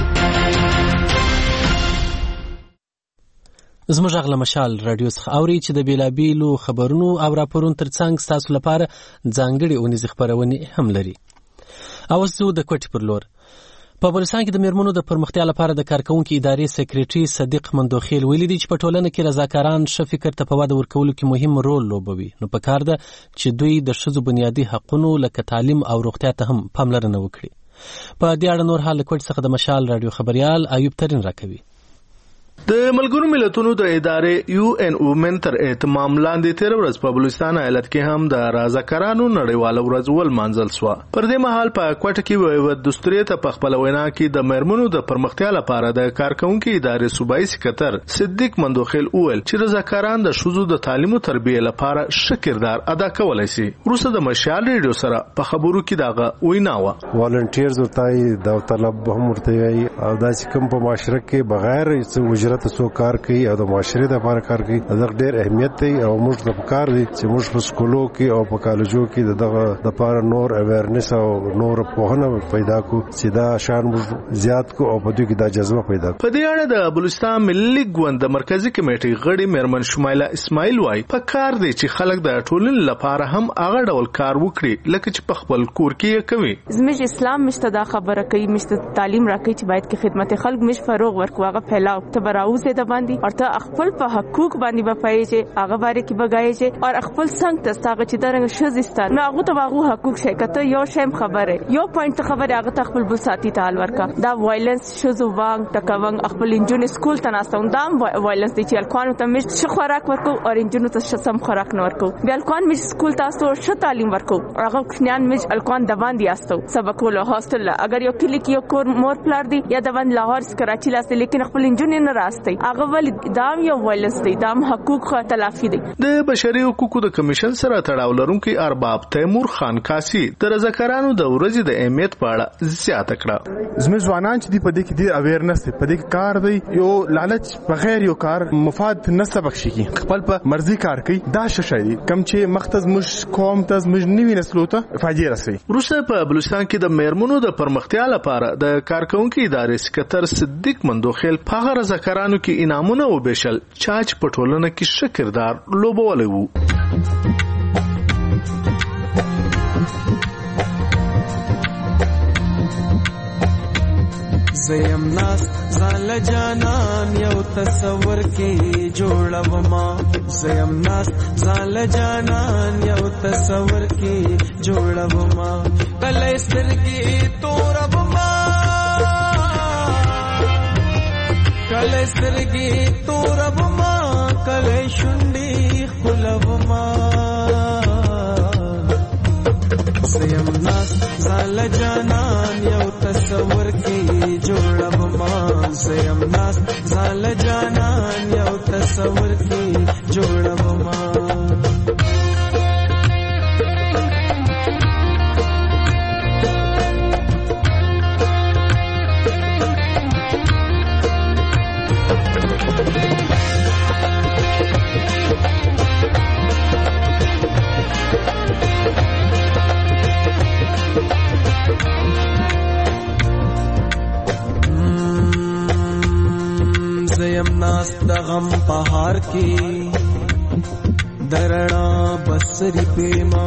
Speaker 1: زموږ غږ له مشال رادیو څخه اوري چې د بیلابیلو خبرونو او راپورونو ترڅنګ ستاسو لپاره ځانګړي اونیزې خبرونې هم لري. اوس زه د کوټې پر لور. په بلوچستان کې د میرمنو د پرمختیا لپاره د کارکونکو ادارې سکریټري صدیق مندوخیل ویلي دي چې په ټولنه کې رضاکاران ښه فکر ته په وده ورکولو کې مهم رول لوبوي، نو پکار ده چې دوی د ښځو بنیادي حقونو لکه تعلیم او روغتیا ته هم پاملرنه وکړي. په دې اړه نور حال له کوټې څخه د مشال رادیو خبریال ایوب ترین راکوي.
Speaker 26: د ملګرو ملتونو د ادارې یو ان وومن تر اهتمام لاندې تیر ورځ په بلوچستان ایالت کې هم د رضاکارانو نړیواله ورځ ولمانځل شوه. پر دې مهال په کوټه کې ویو دستوري ته په خپل وینا کې د میرمنو د پرمختیا لپاره د کارکونکو ادارې صوبایي سکرټر صدیق مندوخیل وویل چې رضاکاران د ښځو د تعلیم او تربیه لپاره ښه کردار ادا کولای شي. وروسته د مشال ریډیو سره په خبرو کې دغه وینا و.
Speaker 27: والنټیرز ورته د طلب هم ورته وی او دا چې کوم په معاشره کې بغیر څه
Speaker 2: ملت سو کار کوي او د معاشري د لپاره کار کوي دا ډېر اهمیت دی او موږ د کار دی چې موږ په سکولو کې او په کالجو کې دغه د لپاره نور اویرنس او نور پوهنه پیدا کو چې دا شان موږ زیات کو او په دې کې دا جذبه پیدا کو.
Speaker 26: په دې اړه د بلوچستان ملي ګوند د مرکزی کمیټې غړي میرمن شمایله اسماعیل وايي په کار دی چې خلک د ټولنې لپاره هم هغه ډول کار وکړي لکه چې په خپل کور کې کوي.
Speaker 5: زموږ اسلام مشته دا خبره کوي مشته تعلیم راکړي چې باید کې خدمت خلک مش فروغ ورکو هغه پھیلاو ته براوزه د باندې او ته خپل په حقوق باندې بپای چې هغه باندې کې بګای چې او خپل څنګه تستاغه چې درنګ شزستان نو هغه ته هغه حقوق شي کته یو شیم خبره یو پوینټ خبره هغه ته خپل بوساتی تعال ورکا دا وایلنس شزو وانګ تکوانګ خپل انجن سکول ته ناستون دا وایلنس دي چې الکوان ته مش ش خوراک ورکو او انجن ته سم خوراک نه ورکو بیا الکوان مش سکول تاسو ش تعلیم ورکو هغه خنان مش الکوان د باندې استو سبق ول هاستل اگر یو کلی کې یو کور مور پلار دی یا د باندې لاهور کراچي لاسته لیکن خپل انجن نه راستي هغه ول دام یو وایلنس دی دام حقوق تلافي دي.
Speaker 26: د بشري حقوقو د کمیشن سره تړاو لرونکي ارباب تیمور خان کاسي د رضاکارانو د ورځې د اهمیت په اړه زیاته کړه.
Speaker 7: زموږ ځوانان چې دی په دې کې ډېر اویرنس دی په دې کې کار دی یو لالچ بغیر یو کار مفاد نه سبق شي خپل په مرزي کار کوي دا شې دی کم چې مختز مش قوم تز مش نیوي نسلو ته فاجعه رسي.
Speaker 26: روسه په بلوچستان کې د میرمنو د پرمختیا لپاره د کارکونکو ادارې سکتر صدیق مندوخیل په هغه رضاکارانو کې انعامونه وبېشل چاچ په ټولنه کې شکردار لوبولې وو.
Speaker 11: زیم ناس زال جانان یو تصور کې جوړوما زیم ناس زال جانان یو تصور کې جوړوما کله سترګې توربما کله سترګې توربما کله شونډې خلوما زیم ناس زال جانان یو تصور کې جوړوما زیم ناس زال جانان یو تصور کې جوړوما ناس د غم پهار کې درنا بسری پیما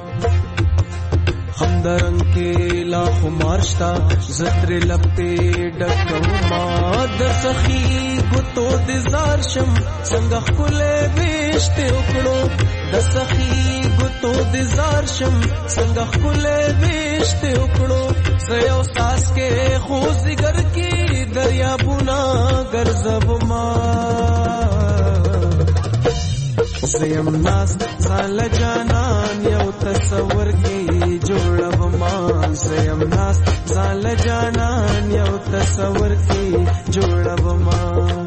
Speaker 11: هم درنګ کې لا خمارشتا زتر لپې ډکوما د سخی ګوتو د زار شم څنګه خله وشته وکړو د سخی ګوتو د زار شم څنګه خله وشته وکړو زيو ساس کې خوځګر کې دریابونه ګرځوما زیم ناس زال جانان یو تصور کې جوړوما زیم ناس زال جانان یو تصور کې جوړوما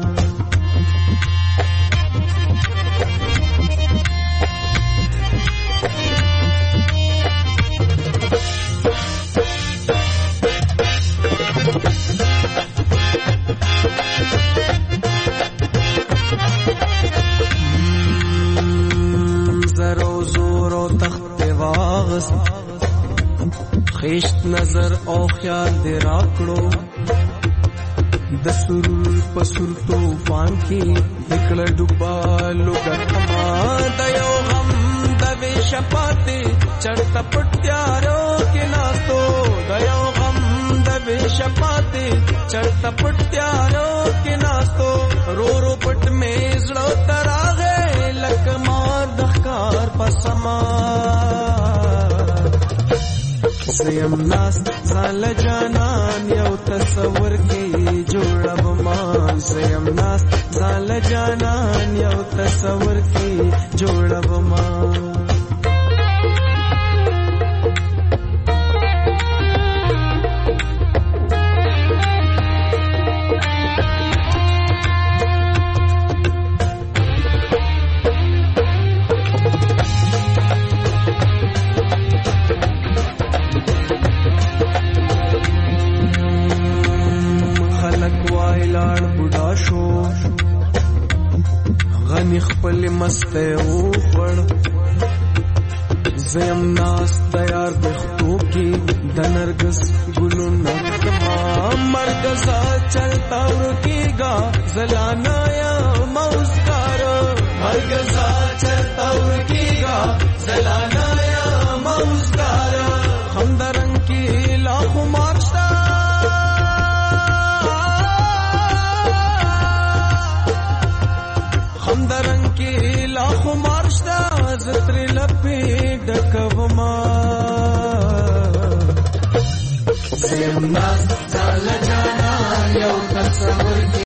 Speaker 11: خیشت نظر او خیال دی راکړو د سرور په سر طوفان کې دکړه ډوبالو ګټما د یو غم د وې شپاتې چړت پټیارو کې ناستو د یو غم د وې شپاتې چړت پټیارو کې ناستو رو رو پټ مې زړه تراغه لک مار د ښکار پسما زیم ناس زال جانان یو تصور کې جوړوما زیم ناس زال جانان یو تصور کې جوړوما وای لاړ بوډا شو غنی خپل مسته وخړ زم ناس تیار بختو کی د نرګس ګلونه کما مرګزا چلتا ورکیگا زلانا یا موسکار مرګزا چلتا ورکیگا زلانا یا موسکار هم درن کی لاخو مارشتا هم درن کی لاخو مارشتا زتری لپی ډکوما زم ناس چل جانا یو تصور